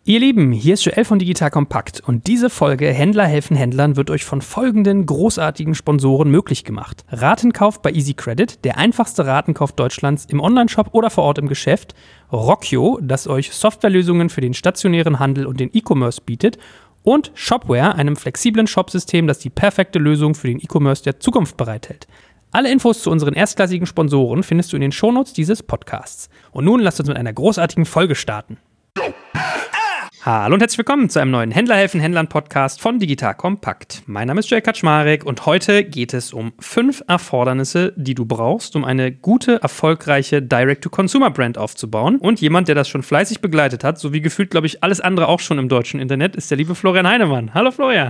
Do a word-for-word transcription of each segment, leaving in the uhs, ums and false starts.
Ihr Lieben, hier ist Joel von Digital Compact und diese Folge Händler helfen Händlern wird euch von folgenden großartigen Sponsoren möglich gemacht. Ratenkauf bei Easy Credit, der einfachste Ratenkauf Deutschlands im Onlineshop oder vor Ort im Geschäft. Rockio, das euch Softwarelösungen für den stationären Handel und den E-Commerce bietet. Und Shopware, einem flexiblen Shopsystem, das die perfekte Lösung für den E-Commerce der Zukunft bereithält. Alle Infos zu unseren erstklassigen Sponsoren findest du in den Shownotes dieses Podcasts. Und nun lasst uns mit einer großartigen Folge starten. Hallo und herzlich willkommen zu einem neuen Händler helfen Händlern Podcast von Digital Compact. Mein Name ist Joel Kaczmarek und heute geht es um fünf Erfordernisse, die du brauchst, um eine gute, erfolgreiche Direct-to-Consumer-Brand aufzubauen. Und jemand, der das schon fleißig begleitet hat, so wie gefühlt, glaube ich, alles andere auch schon im deutschen Internet, ist der liebe Florian Heinemann. Hallo Florian.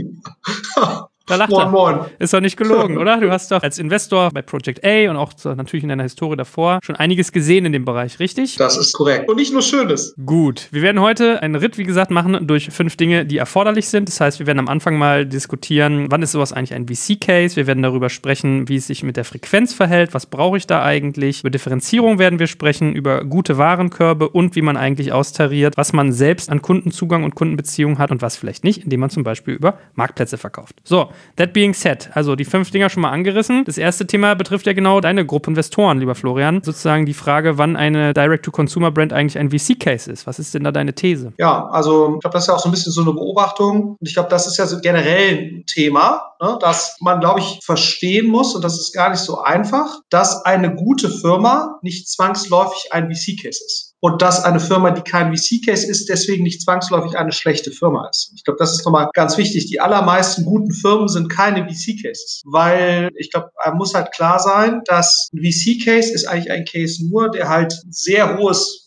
Da lacht er. Moin, moin. Ist doch nicht gelogen, oder? Du hast doch als Investor bei Project A und auch natürlich in deiner Historie davor schon einiges gesehen in dem Bereich, richtig? Das ist korrekt. Und nicht nur Schönes. Gut. Wir werden heute einen Ritt, wie gesagt, machen durch fünf Dinge, die erforderlich sind. Das heißt, wir werden am Anfang mal diskutieren, wann ist sowas eigentlich ein V C-Case? Wir werden darüber sprechen, wie es sich mit der Frequenz verhält. Was brauche ich da eigentlich? Über Differenzierung werden wir sprechen, über gute Warenkörbe und wie man eigentlich austariert, was man selbst an Kundenzugang und Kundenbeziehung hat und was vielleicht nicht, indem man zum Beispiel über Marktplätze verkauft. So. That being said, also die fünf Dinger schon mal angerissen. Das erste Thema betrifft ja genau deine Gruppe Investoren, lieber Florian. Sozusagen die Frage, wann eine Direct-to-Consumer-Brand eigentlich ein V C-Case ist. Was ist denn da deine These? Ja, also ich glaube, das ist ja auch so ein bisschen so eine Beobachtung. Und ich glaube, das ist ja so generell ein Thema, ne, dass man, glaube ich, verstehen muss, und das ist gar nicht so einfach, dass eine gute Firma nicht zwangsläufig ein V C-Case ist. Und dass eine Firma, die kein V C-Case ist, deswegen nicht zwangsläufig eine schlechte Firma ist. Ich glaube, das ist nochmal ganz wichtig. Die allermeisten guten Firmen sind keine V C-Cases. Weil ich glaube, einem muss halt klar sein, dass ein V C-Case ist eigentlich ein Case nur, der halt sehr hohes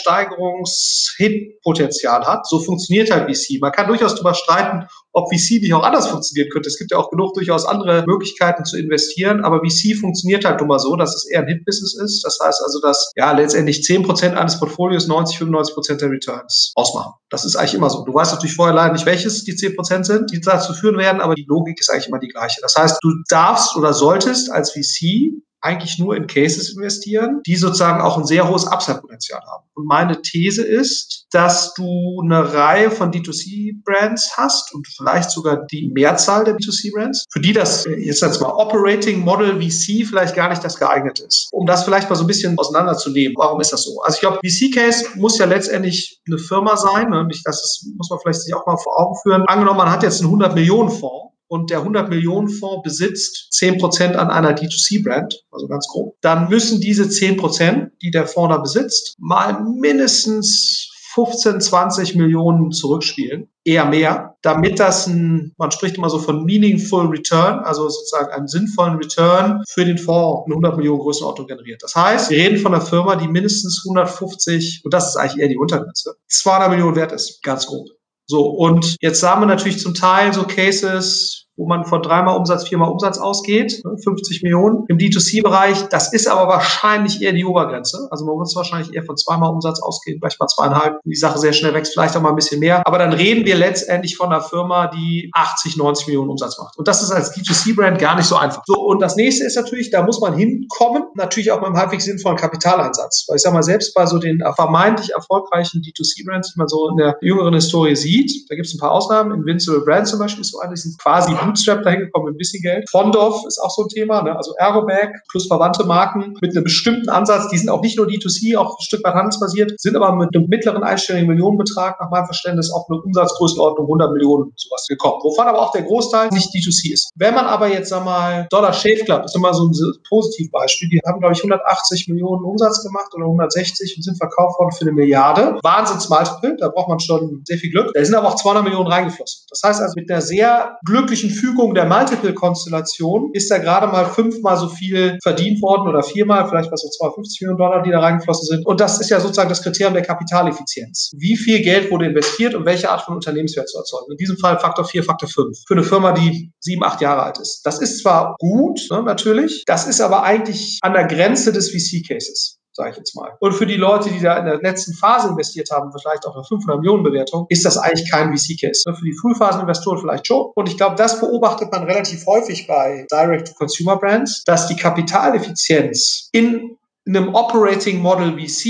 Wertsteigerungs-Hit-Potenzial hat. So funktioniert halt V C. Man kann durchaus darüber streiten, ob V C nicht auch anders funktionieren könnte. Es gibt ja auch genug durchaus andere Möglichkeiten zu investieren, aber V C funktioniert halt immer so, dass es eher ein Hit-Business ist. Das heißt also, dass ja letztendlich zehn Prozent eines Portfolios neunzig, fünfundneunzig Prozent der Returns ausmachen. Das ist eigentlich immer so. Du weißt natürlich vorher leider nicht, welches die zehn Prozent sind, die dazu führen werden, aber die Logik ist eigentlich immer die gleiche. Das heißt, du darfst oder solltest als V C eigentlich nur in Cases investieren, die sozusagen auch ein sehr hohes Upside-Potenzial haben. Und meine These ist, dass du eine Reihe von D zwei C-Brands hast und vielleicht sogar die Mehrzahl der D zwei C-Brands, für die das jetzt jetzt mal Operating Model V C vielleicht gar nicht das geeignete ist. Um das vielleicht mal so ein bisschen auseinanderzunehmen. Warum ist das so? Also ich glaube, V C-Case muss ja letztendlich eine Firma sein. Ne? Das ist, muss man vielleicht sich auch mal vor Augen führen. Angenommen, man hat jetzt einen hundert-Millionen-Fonds. Und der hundert-Millionen-Fonds besitzt zehn Prozent an einer D zwei C-Brand, also ganz grob, dann müssen diese zehn Prozent, die der Fonds da besitzt, mal mindestens fünfzehn, zwanzig Millionen zurückspielen, eher mehr, damit das ein, man spricht immer so von meaningful return, also sozusagen einen sinnvollen Return für den Fonds eine hundert Millionen Größenordnung generiert. Das heißt, wir reden von einer Firma, die mindestens hundertfünfzig, und das ist eigentlich eher die Untergrenze, zweihundert Millionen wert ist, ganz grob. So, und jetzt haben wir natürlich zum Teil so Cases, wo man von dreimal Umsatz, viermal Umsatz ausgeht, fünfzig Millionen im D zwei C-Bereich. Das ist aber wahrscheinlich eher die Obergrenze. Also man muss wahrscheinlich eher von zweimal Umsatz ausgehen, vielleicht mal zweieinhalb. Die Sache sehr schnell wächst, vielleicht auch mal ein bisschen mehr. Aber dann reden wir letztendlich von einer Firma, die achtzig, neunzig Millionen Umsatz macht. Und das ist als D zwei C-Brand gar nicht so einfach. So, und das nächste ist natürlich, da muss man hinkommen, natürlich auch mit einem halbwegs sinnvollen Kapitaleinsatz. Weil ich sag mal, selbst bei so den vermeintlich erfolgreichen D zwei C-Brands, die man so in der jüngeren Historie sieht, da gibt es ein paar Ausnahmen. Invincible Brand zum Beispiel ist so eine, die sind quasi Bootstrap dahin gekommen mit ein bisschen Geld. Fondorf ist auch so ein Thema, ne? Also Ergobag plus verwandte Marken mit einem bestimmten Ansatz. Die sind auch nicht nur D zwei C, auch ein Stück weit handelsbasiert, sind aber mit einem mittleren einstelligen Millionenbetrag nach meinem Verständnis auf eine Umsatzgrößenordnung hundert Millionen sowas gekommen. Wovon aber auch der Großteil nicht D zwei C ist. Wenn man aber jetzt, sag mal, Dollar Shave Club ist immer so ein Positivbeispiel. Die haben, glaube ich, hundertachtzig Millionen Umsatz gemacht oder hundertsechzig und sind verkauft worden für eine Milliarde. Wahnsinns-Multiple, da braucht man schon sehr viel Glück. Da sind aber auch zweihundert Millionen reingeflossen. Das heißt also, mit einer sehr glücklichen Fügung der Multiple-Konstellation ist da gerade mal fünfmal so viel verdient worden oder viermal, vielleicht was so zweihundertfünfzig Millionen Dollar, die da reingeflossen sind. Und das ist ja sozusagen das Kriterium der Kapitaleffizienz. Wie viel Geld wurde investiert und welche Art von Unternehmenswert zu erzeugen? In diesem Fall Faktor vier, Faktor fünf. Für eine Firma, die sieben, acht Jahre alt ist. Das ist zwar gut, ne, natürlich, das ist aber eigentlich an der Grenze des V C-Cases. Sage ich jetzt mal. Und für die Leute, die da in der letzten Phase investiert haben, vielleicht auch eine fünfhundert Millionen Bewertung, ist das eigentlich kein V C-Case. Für die Frühphaseninvestoren vielleicht schon. Und ich glaube, das beobachtet man relativ häufig bei Direct-to-Consumer-Brands, dass die Kapitaleffizienz in einem Operating Model V C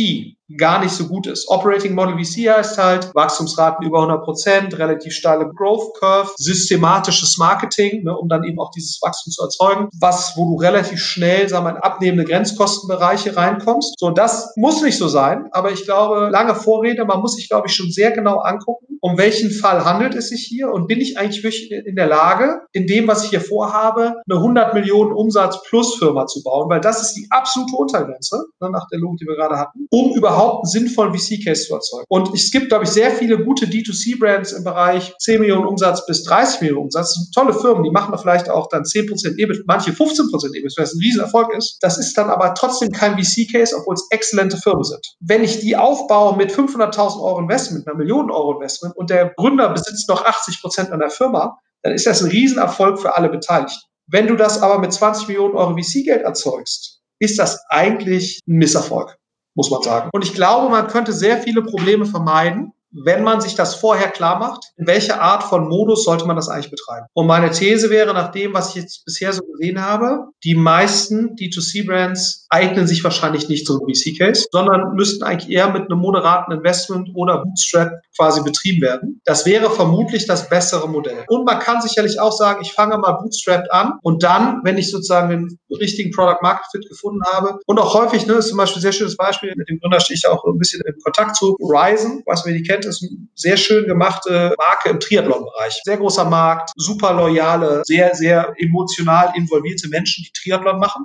gar nicht so gut ist. Operating Model V C heißt halt Wachstumsraten über hundert Prozent, relativ steile Growth Curve, systematisches Marketing, ne, um dann eben auch dieses Wachstum zu erzeugen, was, wo du relativ schnell, sagen wir, in abnehmende Grenzkostenbereiche reinkommst. So, das muss nicht so sein, aber ich glaube, lange Vorrede, man muss sich, glaube ich, schon sehr genau angucken, um welchen Fall handelt es sich hier und bin ich eigentlich wirklich in der Lage, in dem, was ich hier vorhabe, eine hundert Millionen Umsatz plus Firma zu bauen, weil das ist die absolute Untergrenze, ne, nach der Logik, die wir gerade hatten, um überhaupt einen sinnvollen V C-Case zu erzeugen. Und es gibt, glaube ich, sehr viele gute D zwei C-Brands im Bereich zehn Millionen Umsatz bis dreißig Millionen Umsatz. Das sind tolle Firmen, die machen da vielleicht auch dann zehn Prozent E B I T, manche fünfzehn Prozent E B I T, weil es ein Riesenerfolg ist. Das ist dann aber trotzdem kein V C-Case, obwohl es exzellente Firmen sind. Wenn ich die aufbaue mit fünfhunderttausend Euro Investment, einer Million Euro Investment und der Gründer besitzt noch achtzig Prozent an der Firma, dann ist das ein Riesenerfolg für alle Beteiligten. Wenn du das aber mit zwanzig Millionen Euro V C-Geld erzeugst, ist das eigentlich ein Misserfolg, muss man sagen. Und ich glaube, man könnte sehr viele Probleme vermeiden, wenn man sich das vorher klar macht, in welcher Art von Modus sollte man das eigentlich betreiben. Und meine These wäre, nach dem, was ich jetzt bisher so gesehen habe, die meisten D zwei C-Brands eignen sich wahrscheinlich nicht zum V C-Case, sondern müssten eigentlich eher mit einem moderaten Investment oder Bootstrap quasi betrieben werden. Das wäre vermutlich das bessere Modell. Und man kann sicherlich auch sagen, ich fange mal bootstrapped an und dann, wenn ich sozusagen den richtigen Product-Market-Fit gefunden habe und auch häufig, ne, ist zum Beispiel ein sehr schönes Beispiel, mit dem Gründer stehe ich auch ein bisschen in Kontakt zu Ryzen, was wir die kennt, ist eine sehr schön gemachte Marke im Triathlon-Bereich. Sehr großer Markt, super loyale, sehr, sehr emotional involvierte Menschen, die Triathlon machen.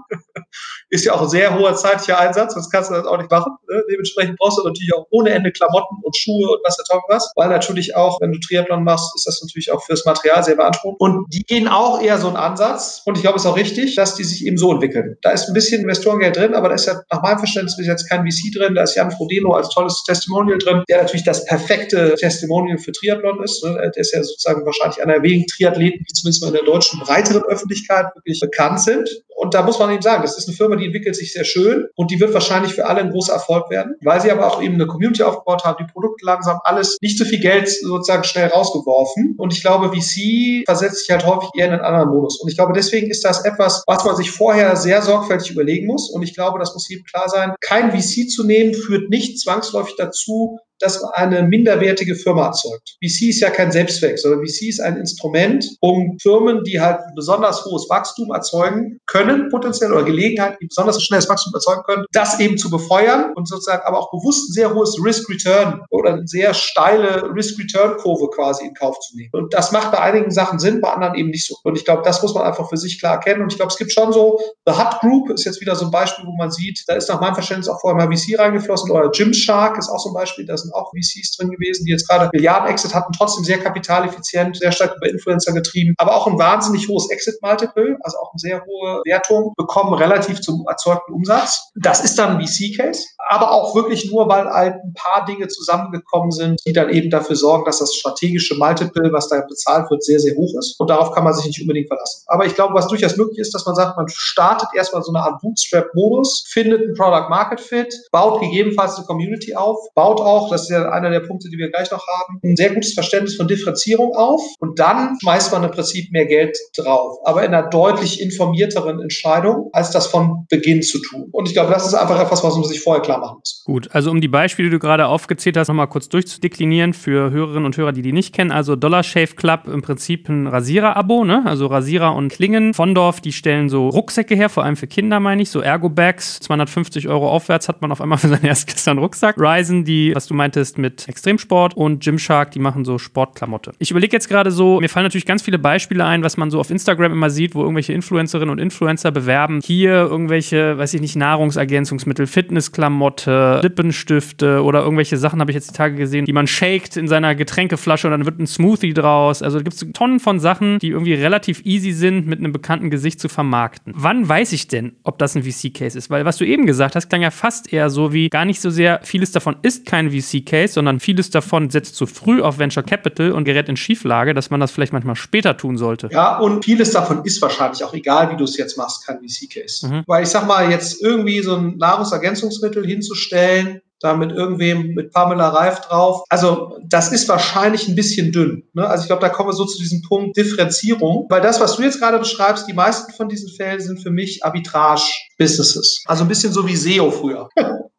Ist ja auch ein sehr hoher zeitlicher Einsatz, sonst kannst du das auch nicht machen. Ne? Dementsprechend brauchst du natürlich auch ohne Ende Klamotten und Schuhe und was der Teufel was, weil natürlich auch, wenn du Triathlon machst, ist das natürlich auch fürs Material sehr beanspruchend. Und die gehen auch eher so einen Ansatz, und ich glaube, es ist auch richtig, dass die sich eben so entwickeln. Da ist ein bisschen Investorengeld drin, aber da ist ja nach meinem Verständnis bis jetzt kein V C drin, da ist Jan Frodeno als tolles Testimonial drin, der natürlich das perfekte Testimonial für Triathlon ist. Ne? Der ist ja sozusagen wahrscheinlich einer der wenigen Triathleten, die zumindest mal in der deutschen breiteren Öffentlichkeit wirklich bekannt sind. Und da muss man eben sagen, das ist eine Firma, die entwickelt sich sehr schön und die wird wahrscheinlich für alle ein großer Erfolg werden, weil sie aber auch eben eine Community aufgebaut haben, die Produkte langsam alles, nicht so viel Geld sozusagen schnell rausgeworfen. Und ich glaube, V C versetzt sich halt häufig eher in einen anderen Modus. Und ich glaube, deswegen ist das etwas, was man sich vorher sehr sorgfältig überlegen muss. Und ich glaube, das muss jedem klar sein. Kein V C zu nehmen, führt nicht zwangsläufig dazu, dass man eine minderwertige Firma erzeugt. V C ist ja kein Selbstzweck, sondern V C ist ein Instrument, um Firmen, die halt ein besonders hohes Wachstum erzeugen können, potenziell, oder Gelegenheiten, die besonders schnelles Wachstum erzeugen können, das eben zu befeuern und sozusagen aber auch bewusst ein sehr hohes Risk-Return oder eine sehr steile Risk-Return-Kurve quasi in Kauf zu nehmen. Und das macht bei einigen Sachen Sinn, bei anderen eben nicht so. Und ich glaube, das muss man einfach für sich klar erkennen. Und ich glaube, es gibt schon so, The Hut Group ist jetzt wieder so ein Beispiel, wo man sieht, da ist nach meinem Verständnis auch vorher mal V C reingeflossen, oder Gymshark ist auch so ein Beispiel, da sind auch V Cs drin gewesen, die jetzt gerade Milliarden-Exit hatten, trotzdem sehr kapitaleffizient, sehr stark über Influencer getrieben, aber auch ein wahnsinnig hohes Exit-Multiple, also auch eine sehr hohe Wertung, bekommen relativ zum erzeugten Umsatz. Das ist dann ein V C-Case, aber auch wirklich nur, weil halt ein paar Dinge zusammengekommen sind, die dann eben dafür sorgen, dass das strategische Multiple, was da bezahlt wird, sehr, sehr hoch ist. Und darauf kann man sich nicht unbedingt verlassen. Aber ich glaube, was durchaus möglich ist, dass man sagt, man startet erstmal so eine Art Bootstrap-Modus, findet einen Product-Market-Fit, baut gegebenenfalls eine Community auf, baut auch, das ist ja einer der Punkte, die wir gleich noch haben, ein sehr gutes Verständnis von Differenzierung auf, und dann schmeißt man im Prinzip mehr Geld drauf, aber in einer deutlich informierteren Entscheidung, als das von Beginn zu tun. Und ich glaube, das ist einfach etwas, was man sich vorher klar machen muss. Gut, also um die Beispiele, die du gerade aufgezählt hast, nochmal kurz durchzudeklinieren für Hörerinnen und Hörer, die die nicht kennen. Also Dollar Shave Club, im Prinzip ein Rasierer-Abo, ne? Also Rasierer und Klingen. Vondorf, die stellen so Rucksäcke her, vor allem für Kinder, meine ich, so Ergo-Bags. zweihundertfünfzig Euro aufwärts hat man auf einmal für seinen Erstklässler einen Rucksack. Ryzen, die, was du meintest, mit Extremsport, und Gymshark, die machen so Sportklamotte. Ich überlege jetzt gerade so, mir fallen natürlich ganz viele Beispiele ein, was man so auf Instagram immer sieht, wo irgendwelche Influencerinnen und Influencer bewerben. Hier irgendwelche, weiß ich nicht, Nahrungsergänzungsmittel, Fitnessklamotte, Lippenstifte oder irgendwelche Sachen habe ich jetzt die Tage gesehen, die man shakt in seiner Getränkeflasche und dann wird ein Smoothie draus. Also da gibt es Tonnen von Sachen, die irgendwie relativ easy sind, mit einem bekannten Gesicht zu vermarkten. Wann weiß ich denn, ob das ein V C-Case ist? Weil was du eben gesagt hast, klang ja fast eher so wie, gar nicht so sehr, vieles davon ist kein V C-Case, sondern vieles davon setzt zu früh auf Venture Capital und gerät in Schieflage, dass man das vielleicht manchmal später tun sollte. Ja, und vieles davon ist wahrscheinlich auch, egal wie du es jetzt machst, kein V C-Case. Mhm. Weil ich sag mal, jetzt irgendwie so ein Nahrungsergänzungsmittel hinzustellen, da mit irgendwem, mit Pamela Reif drauf. Also das ist wahrscheinlich ein bisschen dünn. Ne? Also ich glaube, da kommen wir so zu diesem Punkt Differenzierung, weil das, was du jetzt gerade beschreibst, die meisten von diesen Fällen sind für mich Arbitrage-Businesses. Also ein bisschen so wie S E O früher.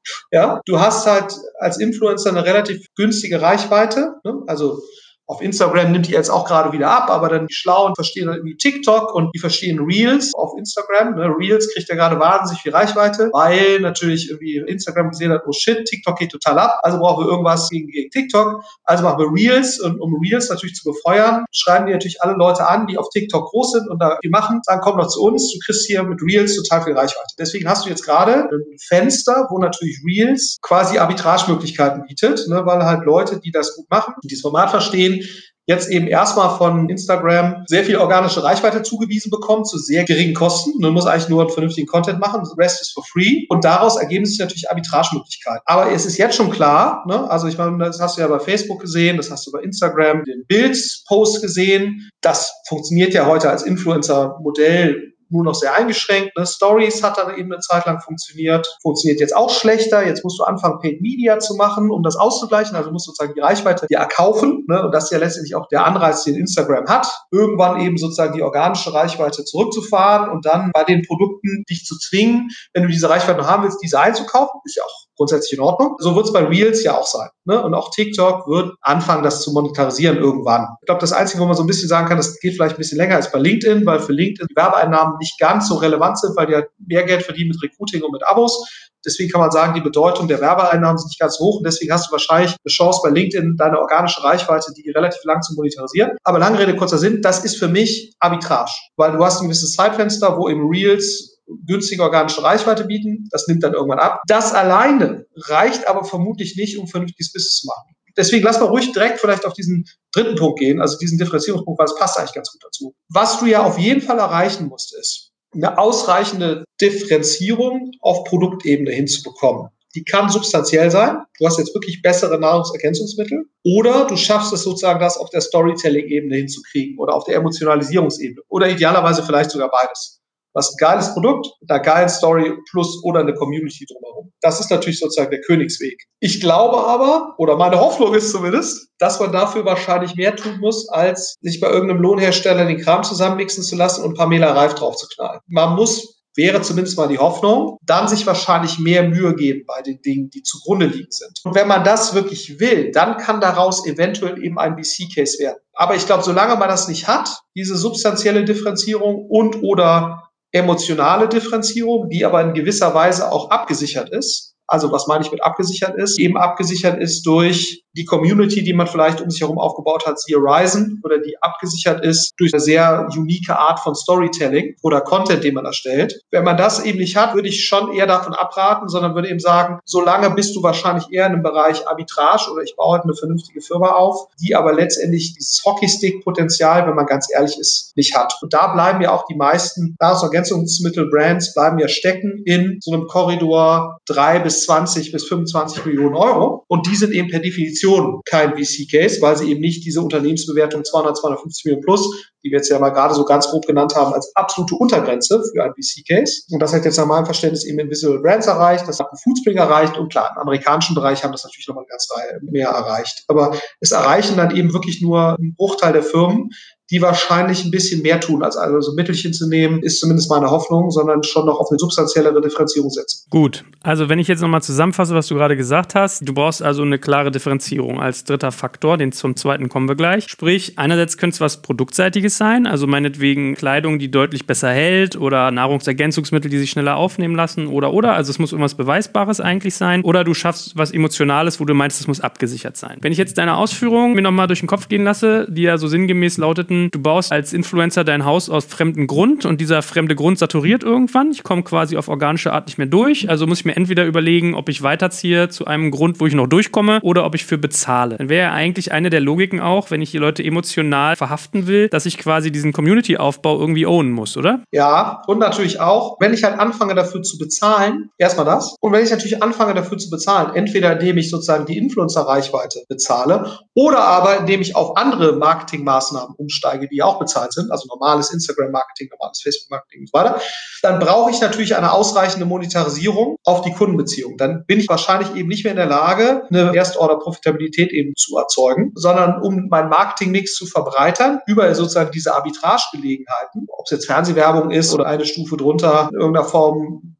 Ja, du hast halt als Influencer eine relativ günstige Reichweite, ne? Also auf Instagram nimmt die jetzt auch gerade wieder ab, aber dann die Schlauen verstehen dann irgendwie TikTok und die verstehen Reels auf Instagram. Ne? Reels kriegt ja gerade wahnsinnig viel Reichweite, weil natürlich irgendwie Instagram gesehen hat, oh shit, TikTok geht total ab, also brauchen wir irgendwas gegen, gegen TikTok. Also machen wir Reels und um Reels natürlich zu befeuern, schreiben die natürlich alle Leute an, die auf TikTok groß sind und da viel machen, sagen, komm doch zu uns, du kriegst hier mit Reels total viel Reichweite. Deswegen hast du jetzt gerade ein Fenster, wo natürlich Reels quasi Arbitragemöglichkeiten bietet, ne? Weil halt Leute, die das gut machen, die das Format verstehen, jetzt eben erstmal von Instagram sehr viel organische Reichweite zugewiesen bekommen zu sehr geringen Kosten. Man muss eigentlich nur einen vernünftigen Content machen. The rest is for free. Und daraus ergeben sich natürlich Arbitragemöglichkeiten. Aber es ist jetzt schon klar, ne? Also ich meine, das hast du ja bei Facebook gesehen, das hast du bei Instagram, den Bild-Post gesehen. Das funktioniert ja heute als Influencer-Modell nur noch sehr eingeschränkt. Ne? Stories hat dann eben eine Zeit lang funktioniert. Funktioniert jetzt auch schlechter. Jetzt musst du anfangen, Paid Media zu machen, um das auszugleichen. Also musst du sozusagen die Reichweite dir erkaufen. Ne? Und das ist ja letztendlich auch der Anreiz, den Instagram hat, irgendwann eben sozusagen die organische Reichweite zurückzufahren und dann bei den Produkten dich zu zwingen, wenn du diese Reichweite noch haben willst, diese einzukaufen. Ist ja auch grundsätzlich in Ordnung. So wird es bei Reels ja auch sein. Ne? Und auch TikTok wird anfangen, das zu monetarisieren irgendwann. Ich glaube, das Einzige, wo man so ein bisschen sagen kann, das geht vielleicht ein bisschen länger als bei LinkedIn, weil für LinkedIn die Werbeeinnahmen nicht ganz so relevant sind, weil die halt mehr Geld verdienen mit Recruiting und mit Abos. Deswegen kann man sagen, die Bedeutung der Werbeeinnahmen ist nicht ganz hoch und deswegen hast du wahrscheinlich eine Chance bei LinkedIn, deine organische Reichweite, die relativ lang zu monetarisieren. Aber lange Rede, kurzer Sinn, das ist für mich Arbitrage, weil du hast ein gewisses Zeitfenster, wo eben Reels günstige organische Reichweite bieten. Das nimmt dann irgendwann ab. Das alleine reicht aber vermutlich nicht, um vernünftiges Business zu machen. Deswegen lass mal ruhig direkt vielleicht auf diesen dritten Punkt gehen, also diesen Differenzierungspunkt, weil es passt eigentlich ganz gut dazu. Was du ja auf jeden Fall erreichen musst, ist, eine ausreichende Differenzierung auf Produktebene hinzubekommen. Die kann substanziell sein. Du hast jetzt wirklich bessere Nahrungsergänzungsmittel. Oder du schaffst es sozusagen, das auf der Storytelling-Ebene hinzukriegen oder auf der Emotionalisierungsebene. Oder idealerweise vielleicht sogar beides. Du hast ein geiles Produkt, mit einer geilen Story plus oder eine Community drumherum. Das ist natürlich sozusagen der Königsweg. Ich glaube aber, oder meine Hoffnung ist zumindest, dass man dafür wahrscheinlich mehr tun muss, als sich bei irgendeinem Lohnhersteller den Kram zusammenmixen zu lassen und ein paar Mehler Reif drauf zu knallen. Man muss, wäre zumindest mal die Hoffnung, dann sich wahrscheinlich mehr Mühe geben bei den Dingen, die zugrunde liegen sind. Und wenn man das wirklich will, dann kann daraus eventuell eben ein V C-Case werden. Aber ich glaube, solange man das nicht hat, diese substanzielle Differenzierung und oder emotionale Differenzierung, die aber in gewisser Weise auch abgesichert ist. Also was meine ich mit abgesichert ist? Eben abgesichert ist durch die Community, die man vielleicht um sich herum aufgebaut hat, siehe Horizon, oder die abgesichert ist durch eine sehr unique Art von Storytelling oder Content, den man erstellt. Wenn man das eben nicht hat, würde ich schon eher davon abraten, sondern würde eben sagen, solange bist du wahrscheinlich eher in einem Bereich Arbitrage oder ich baue halt eine vernünftige Firma auf, die aber letztendlich dieses Hockeystick-Potenzial, wenn man ganz ehrlich ist, nicht hat. Und da bleiben ja auch die meisten Nahrungsergänzungsmittel-Brands bleiben ja stecken in so einem Korridor drei bis zwanzig bis fünfundzwanzig Millionen Euro. Und die sind eben per Definition kein V C-Case, weil sie eben nicht diese Unternehmensbewertung zweihundert, zweihundertfünfzig Millionen plus, die wir jetzt ja mal gerade so ganz grob genannt haben, als absolute Untergrenze für ein V C-Case. Und das hat jetzt nach meinem Verständnis eben Invisible Brands erreicht, das hat ein Foodspring erreicht und klar, im amerikanischen Bereich haben das natürlich nochmal eine ganze Reihe mehr erreicht. Aber es erreichen dann eben wirklich nur einen Bruchteil der Firmen, die wahrscheinlich ein bisschen mehr tun, als also so Mittelchen zu nehmen, ist zumindest meine Hoffnung, sondern schon noch auf eine substanziellere Differenzierung setzen. Gut, also wenn ich jetzt nochmal zusammenfasse, was du gerade gesagt hast, du brauchst also eine klare Differenzierung als dritter Faktor, den zum zweiten kommen wir gleich. Sprich, einerseits könnte es was Produktseitiges sein, also meinetwegen Kleidung, die deutlich besser hält oder Nahrungsergänzungsmittel, die sich schneller aufnehmen lassen oder oder, also es muss irgendwas Beweisbares eigentlich sein oder du schaffst was Emotionales, wo du meinst, es muss abgesichert sein. Wenn ich jetzt deine Ausführungen mir nochmal durch den Kopf gehen lasse, die ja so sinngemäß lauteten, du baust als Influencer dein Haus aus fremdem Grund und dieser fremde Grund saturiert irgendwann. Ich komme quasi auf organische Art nicht mehr durch. Also muss ich mir entweder überlegen, ob ich weiterziehe zu einem Grund, wo ich noch durchkomme oder ob ich für bezahle. Dann wäre ja eigentlich eine der Logiken auch, wenn ich die Leute emotional verhaften will, dass ich quasi diesen Community-Aufbau irgendwie ownen muss, oder? Ja, und natürlich auch, wenn ich halt anfange dafür zu bezahlen, erstmal das. Und wenn ich natürlich anfange dafür zu bezahlen, entweder indem ich sozusagen die Influencer-Reichweite bezahle oder aber indem ich auf andere Marketingmaßnahmen umsteige, die auch bezahlt sind, also normales Instagram-Marketing, normales Facebook-Marketing und so weiter, dann brauche ich natürlich eine ausreichende Monetarisierung auf die Kundenbeziehung. Dann bin ich wahrscheinlich eben nicht mehr in der Lage, eine Erstorder-Profitabilität eben zu erzeugen, sondern um meinen Marketing-Mix zu verbreitern, über sozusagen diese Arbitrage-Gelegenheiten, ob es jetzt Fernsehwerbung ist oder eine Stufe drunter, in irgendeiner Form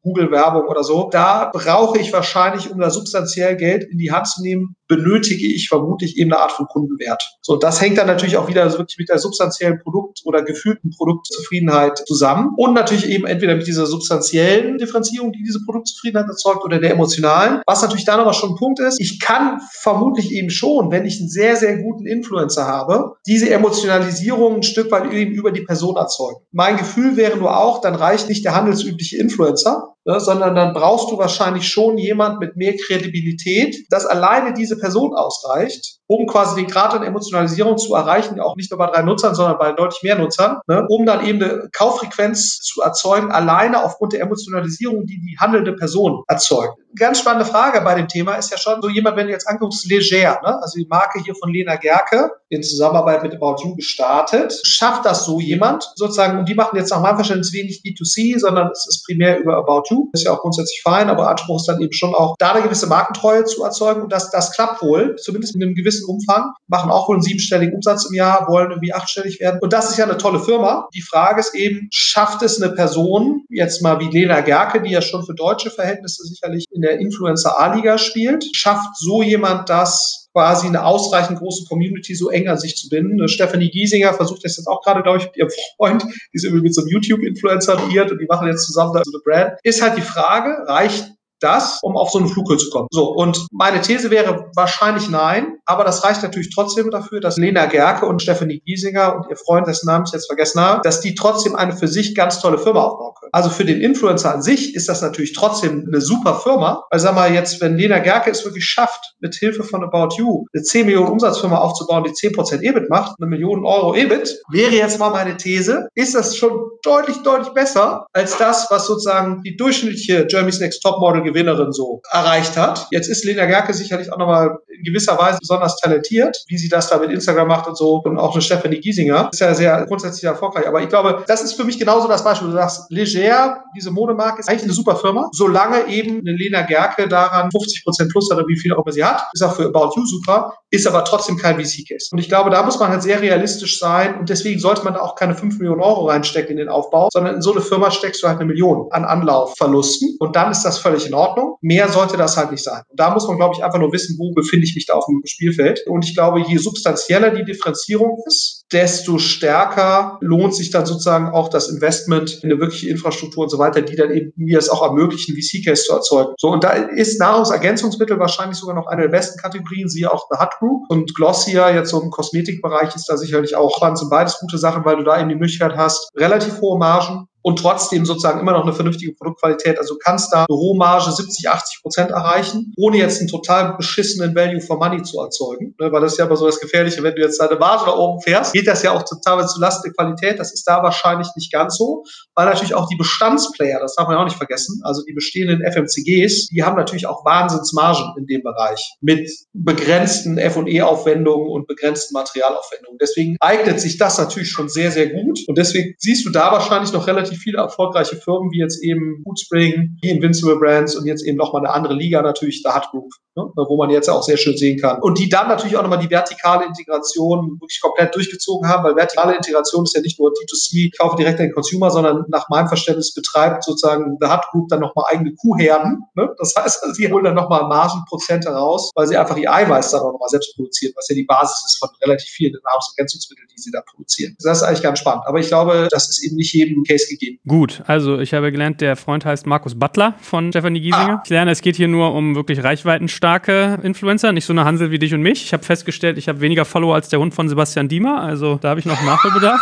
Google-Werbung oder so. Da brauche ich wahrscheinlich, um da substanziell Geld in die Hand zu nehmen, benötige ich vermutlich eben eine Art von Kundenwert. So, das hängt dann natürlich auch wieder so wirklich mit der substanziellen Produkt- oder gefühlten Produktzufriedenheit zusammen und natürlich eben entweder mit dieser substanziellen Differenzierung, die diese Produktzufriedenheit erzeugt, oder der emotionalen. Was natürlich da nochmal schon ein Punkt ist, ich kann vermutlich eben schon, wenn ich einen sehr, sehr guten Influencer habe, diese Emotionalisierung ein Stück weit eben über die Person erzeugen. Mein Gefühl wäre nur auch, dann reicht nicht der handelsübliche Influencer, ne, sondern dann brauchst du wahrscheinlich schon jemand mit mehr Kredibilität, dass alleine diese Person ausreicht, um quasi den Grad an Emotionalisierung zu erreichen, auch nicht nur bei drei Nutzern, sondern bei deutlich mehr Nutzern, ne, um dann eben eine Kauffrequenz zu erzeugen, alleine aufgrund der Emotionalisierung, die die handelnde Person erzeugt. Ganz spannende Frage bei dem Thema ist ja schon so jemand, wenn du jetzt anguckst, Leger, ne, also die Marke hier von Lena Gerke, in Zusammenarbeit mit About You gestartet. Schafft das so jemand sozusagen, und die machen jetzt nach meinem Verständnis wenig D zwei C, sondern es ist primär über About You, ist ja auch grundsätzlich fein, aber Anspruch ist dann eben schon auch, da eine gewisse Markentreue zu erzeugen, und das, das klappt wohl, zumindest in einem gewissen Umfang, machen auch wohl einen siebenstelligen Umsatz im Jahr, wollen irgendwie achtstellig werden, und das ist ja eine tolle Firma. Die Frage ist eben, schafft es eine Person, jetzt mal wie Lena Gerke, die ja schon für deutsche Verhältnisse sicherlich in der Influencer-A-Liga spielt, schafft so jemand das, quasi eine ausreichend große Community so eng an sich zu binden. Stephanie Giesinger versucht das jetzt auch gerade, glaube ich, mit ihrem Freund, die ist irgendwie mit so einem YouTube-Influencer liiert und die machen jetzt zusammen da so eine Brand. Ist halt die Frage, reicht das, um auf so einen Flughöhe zu kommen? So, und meine These wäre wahrscheinlich nein, aber das reicht natürlich trotzdem dafür, dass Lena Gerke und Stephanie Giesinger und ihr Freund, dessen Namen ich jetzt vergessen habe, dass die trotzdem eine für sich ganz tolle Firma aufbauen können. Also für den Influencer an sich ist das natürlich trotzdem eine super Firma, weil sag mal jetzt, wenn Lena Gerke es wirklich schafft, mit Hilfe von About You eine zehn Millionen Umsatzfirma aufzubauen, die zehn Prozent E B I T macht, eine Million Euro E B I T, wäre jetzt mal meine These, ist das schon deutlich, deutlich besser als das, was sozusagen die durchschnittliche Germany's Next Topmodel Gewinnerin so erreicht hat. Jetzt ist Lena Gerke sicherlich auch nochmal in gewisser Weise besonders talentiert, wie sie das da mit Instagram macht und so, und auch eine Stephanie Giesinger ist ja sehr grundsätzlich erfolgreich. Aber ich glaube, das ist für mich genauso das Beispiel. Du sagst, Leger, diese Modemarke, ist eigentlich eine super Firma, solange eben eine Lena Gerke daran fünfzig Prozent plus hat oder wie viel auch immer sie hat, ist auch für About You super, ist aber trotzdem kein V C-Case. Und ich glaube, da muss man halt sehr realistisch sein, und deswegen sollte man da auch keine fünf Millionen Euro reinstecken in den Aufbau, sondern in so eine Firma steckst du halt eine Million an Anlaufverlusten, und dann ist das völlig in Ordnung. Mehr sollte das halt nicht sein. Und da muss man, glaube ich, einfach nur wissen, wo befinde ich mich da auf dem Spielfeld. Und ich glaube, je substanzieller die Differenzierung ist, desto stärker lohnt sich dann sozusagen auch das Investment in eine wirkliche Infrastruktur und so weiter, die dann eben mir es auch ermöglichen, V C-Case zu erzeugen. So, und da ist Nahrungsergänzungsmittel wahrscheinlich sogar noch eine der besten Kategorien, siehe auch The Hut Group. Und Glossier, jetzt so im Kosmetikbereich, ist da sicherlich auch spannend, sind beides gute Sachen, weil du da eben die Möglichkeit hast, relativ hohe Margen und trotzdem sozusagen immer noch eine vernünftige Produktqualität. Also du kannst da eine Rohmarge siebzig, achtzig Prozent erreichen, ohne jetzt einen total beschissenen Value for Money zu erzeugen. Weil das ist ja immer so das Gefährliche, wenn du jetzt deine Marge da oben fährst, geht das ja auch total zulasten der Qualität. Das ist da wahrscheinlich nicht ganz so, weil natürlich auch die Bestandsplayer, das darf man ja auch nicht vergessen, also die bestehenden F M C Gs, die haben natürlich auch Wahnsinnsmargen in dem Bereich mit begrenzten F und E-Aufwendungen und begrenzten Materialaufwendungen. Deswegen eignet sich das natürlich schon sehr, sehr gut, und deswegen siehst du da wahrscheinlich noch relativ viele erfolgreiche Firmen, wie jetzt eben Bootspring, wie Invincible Brands und jetzt eben nochmal eine andere Liga natürlich, The Hut Group, ne, wo man jetzt auch sehr schön sehen kann. Und die dann natürlich auch nochmal die vertikale Integration wirklich komplett durchgezogen haben, weil vertikale Integration ist ja nicht nur D zwei C, ich kaufe direkt an den Consumer, sondern nach meinem Verständnis betreibt sozusagen The Hut Group dann nochmal eigene Kuhherden. Ne? Das heißt, also sie holen dann nochmal Margenprozente raus, weil sie einfach ihr Eiweiß dann auch nochmal selbst produzieren, was ja die Basis ist von relativ vielen Nahrungsergänzungsmitteln, die sie da produzieren. Das ist eigentlich ganz spannend. Aber ich glaube, das ist eben nicht jedem Case gegeben. Gut, also ich habe gelernt, der Freund heißt Markus Butler von Stephanie Giesinger. Ah. Ich lerne, es geht hier nur um wirklich reichweitenstarke Influencer, nicht so eine Hansel wie dich und mich. Ich habe festgestellt, ich habe weniger Follower als der Hund von Sebastian Diemer, also da habe ich noch Nachholbedarf.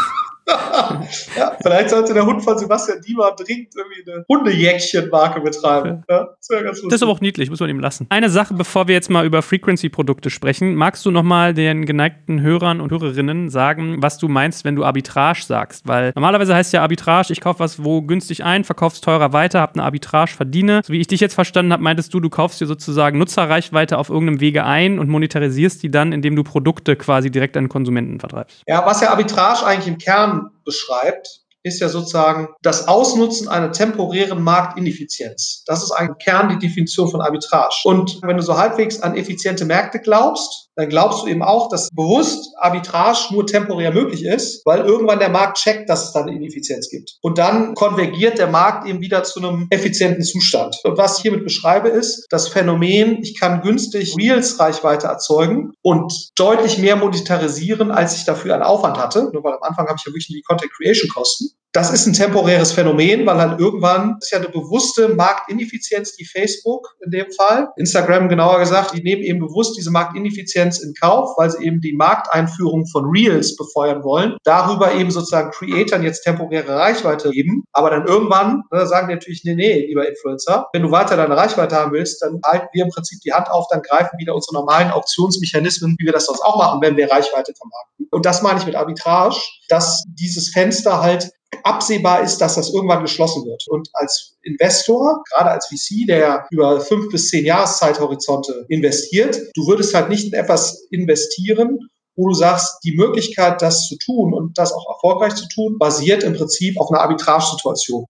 Ja, vielleicht sollte der Hund von Sebastian Diemer dringend irgendwie eine Hundejäckchen-Marke betreiben. Ja, das wäre ganz lustig. Das ist aber auch niedlich, muss man ihm lassen. Eine Sache, bevor wir jetzt mal über Frequency-Produkte sprechen. Magst du nochmal den geneigten Hörern und Hörerinnen sagen, was du meinst, wenn du Arbitrage sagst? Weil normalerweise heißt ja Arbitrage, ich kaufe was wo günstig ein, verkaufe es teurer weiter, habe eine Arbitrage, verdiene. So wie ich dich jetzt verstanden habe, meintest du, du kaufst dir sozusagen Nutzerreichweite auf irgendeinem Wege ein und monetarisierst die dann, indem du Produkte quasi direkt an Konsumenten vertreibst. Ja, was ja Arbitrage eigentlich im Kern beschreibt, ist ja sozusagen das Ausnutzen einer temporären Marktineffizienz. Das ist eigentlich im Kern die Definition von Arbitrage. Und wenn du so halbwegs an effiziente Märkte glaubst, dann glaubst du eben auch, dass bewusst Arbitrage nur temporär möglich ist, weil irgendwann der Markt checkt, dass es da eine Ineffizienz gibt. Und dann konvergiert der Markt eben wieder zu einem effizienten Zustand. Und was ich hiermit beschreibe, ist das Phänomen, ich kann günstig Reels-Reichweite erzeugen und deutlich mehr monetarisieren, als ich dafür einen Aufwand hatte. Nur weil am Anfang habe ich ja wirklich die Content-Creation-Kosten. Das ist ein temporäres Phänomen, weil halt irgendwann ist ja eine bewusste Marktineffizienz, die Facebook in dem Fall, Instagram genauer gesagt, die nehmen eben bewusst diese Marktineffizienz in Kauf, weil sie eben die Markteinführung von Reels befeuern wollen, darüber eben sozusagen Creatern jetzt temporäre Reichweite geben, aber dann irgendwann ne, sagen die natürlich, nee, nee, lieber Influencer, wenn du weiter deine Reichweite haben willst, dann halten wir im Prinzip die Hand auf, dann greifen wieder unsere normalen Auktionsmechanismen, wie wir das sonst auch machen, wenn wir Reichweite vermarkten. Und das meine ich mit Arbitrage, dass dieses Fenster halt absehbar ist, dass das irgendwann geschlossen wird. Und als Investor, gerade als V C, der über fünf bis zehn Jahreszeithorizonte investiert, du würdest halt nicht in etwas investieren, wo du sagst, die Möglichkeit, das zu tun und das auch erfolgreich zu tun, basiert im Prinzip auf einer Arbitragesituation.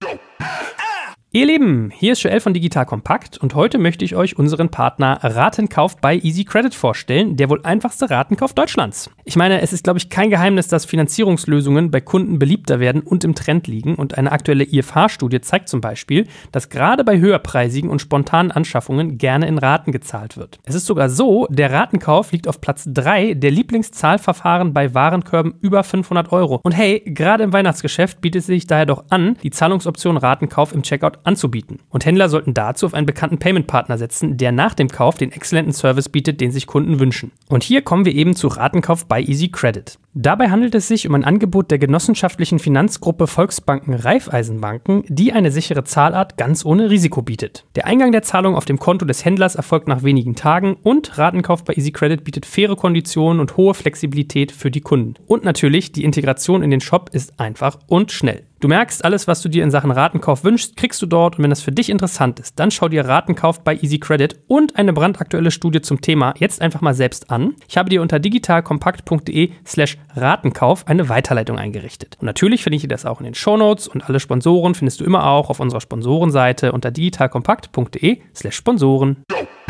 Ihr Lieben, hier ist Joel von Digital Compact und heute möchte ich euch unseren Partner Ratenkauf bei Easy Credit vorstellen, der wohl einfachste Ratenkauf Deutschlands. Ich meine, es ist, glaube ich, kein Geheimnis, dass Finanzierungslösungen bei Kunden beliebter werden und im Trend liegen und eine aktuelle I F H-Studie zeigt zum Beispiel, dass gerade bei höherpreisigen und spontanen Anschaffungen gerne in Raten gezahlt wird. Es ist sogar so, der Ratenkauf liegt auf Platz drei der Lieblingszahlverfahren bei Warenkörben über fünfhundert Euro. Und hey, gerade im Weihnachtsgeschäft bietet es sich daher doch an, die Zahlungsoption Ratenkauf im Checkout anzubieten. Und Händler sollten dazu auf einen bekannten Payment-Partner setzen, der nach dem Kauf den exzellenten Service bietet, den sich Kunden wünschen. Und hier kommen wir eben zu Ratenkauf bei Easy Credit. Dabei handelt es sich um ein Angebot der genossenschaftlichen Finanzgruppe Volksbanken Raiffeisenbanken, die eine sichere Zahlart ganz ohne Risiko bietet. Der Eingang der Zahlung auf dem Konto des Händlers erfolgt nach wenigen Tagen und Ratenkauf bei Easy Credit bietet faire Konditionen und hohe Flexibilität für die Kunden. Und natürlich, die Integration in den Shop ist einfach und schnell. Du merkst, alles, was du dir in Sachen Ratenkauf wünschst, kriegst du dort und wenn das für dich interessant ist, dann schau dir Ratenkauf bei Easy Credit und eine brandaktuelle Studie zum Thema jetzt einfach mal selbst an. Ich habe dir unter digitalkompakt.de slash Ratenkauf eine Weiterleitung eingerichtet. Und natürlich finde ich dir das auch in den Shownotes und alle Sponsoren findest du immer auch auf unserer Sponsorenseite unter digitalkompakt.de slash Sponsoren.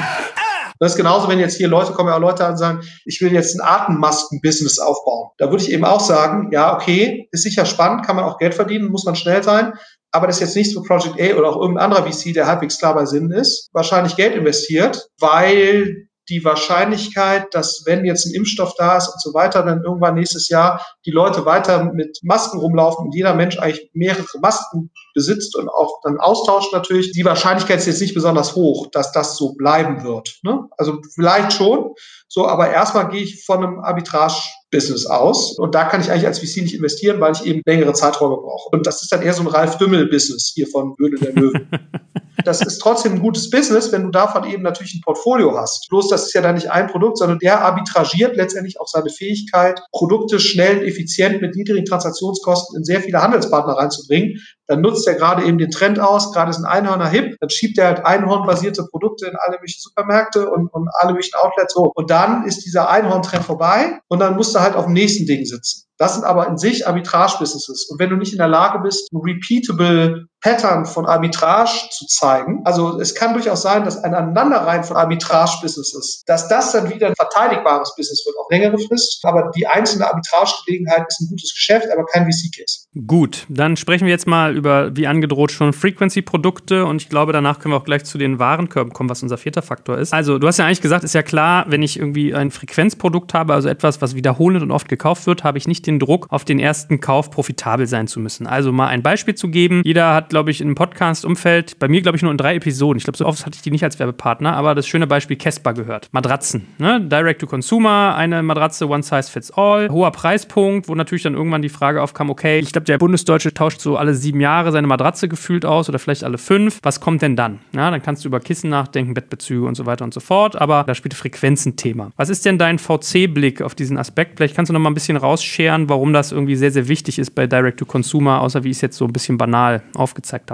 Das ist genauso, wenn jetzt hier Leute kommen, ja auch Leute an und sagen, ich will jetzt ein Atemmasken-Business aufbauen. Da würde ich eben auch sagen, ja, okay, ist sicher spannend, kann man auch Geld verdienen, muss man schnell sein, aber das ist jetzt nichts für Project A oder auch irgendein anderer V C, der halbwegs klar bei Sinn ist, wahrscheinlich Geld investiert, weil die Wahrscheinlichkeit, dass wenn jetzt ein Impfstoff da ist und so weiter, dann irgendwann nächstes Jahr die Leute weiter mit Masken rumlaufen und jeder Mensch eigentlich mehrere Masken besitzt und auch dann austauscht natürlich, die Wahrscheinlichkeit ist jetzt nicht besonders hoch, dass das so bleiben wird. Ne? Also vielleicht schon, so, aber erstmal gehe ich von einem Arbitrage-Business aus und da kann ich eigentlich als V C nicht investieren, weil ich eben längere Zeiträume brauche. Und das ist dann eher so ein Ralf Dümmel-Business hier von Höhle der Löwen. Das ist trotzdem ein gutes Business, wenn du davon eben natürlich ein Portfolio hast. Bloß das ist ja dann nicht ein Produkt, sondern der arbitragiert letztendlich auch seine Fähigkeit, Produkte schnell und effizient mit niedrigen Transaktionskosten in sehr viele Handelspartner reinzubringen. Dann nutzt er gerade eben den Trend aus, gerade ist ein Einhörner hip, dann schiebt er halt einhornbasierte Produkte in alle möglichen Supermärkte und, und alle möglichen Outlets hoch. Und dann ist dieser Einhorn-Trend vorbei und dann musst du halt auf dem nächsten Ding sitzen. Das sind aber in sich Arbitrage-Businesses. Und wenn du nicht in der Lage bist, ein repeatable Pattern von Arbitrage zu zeigen, also es kann durchaus sein, dass ein Aneinanderreihen von Arbitrage-Businesses, dass das dann wieder ein verteidigbares Business wird, auf längere Frist. Aber die einzelne Arbitrage-Gelegenheit ist ein gutes Geschäft, aber kein V C-Case. Gut, dann sprechen wir jetzt mal über, wie angedroht, schon Frequency-Produkte und ich glaube, danach können wir auch gleich zu den Warenkörben kommen, was unser vierter Faktor ist. Also, du hast ja eigentlich gesagt, ist ja klar, wenn ich irgendwie ein Frequenzprodukt habe, also etwas, was wiederholend und oft gekauft wird, habe ich nicht den Druck, auf den ersten Kauf profitabel sein zu müssen. Also mal ein Beispiel zu geben. Jeder hat, glaube ich, im Podcast-Umfeld, bei mir, glaube ich, nur in drei Episoden. Ich glaube, so oft hatte ich die nicht als Werbepartner, aber das schöne Beispiel Casper gehört. Matratzen, ne? Direct-to-Consumer, eine Matratze, one size fits all, hoher Preispunkt, wo natürlich dann irgendwann die Frage aufkam, okay, ich glaube, der Bundesdeutsche tauscht so alle sieben Jahre seine Matratze gefühlt aus oder vielleicht alle fünf. Was kommt denn dann? Ja, dann kannst du über Kissen nachdenken, Bettbezüge und so weiter und so fort, aber da spielt Frequenz ein Thema. Was ist denn dein V C-Blick auf diesen Aspekt? Vielleicht kannst du noch mal ein bisschen rausscheren, warum das irgendwie sehr, sehr wichtig ist bei Direct-to-Consumer, außer wie ich es jetzt so ein bisschen banal aufgezeigt habe.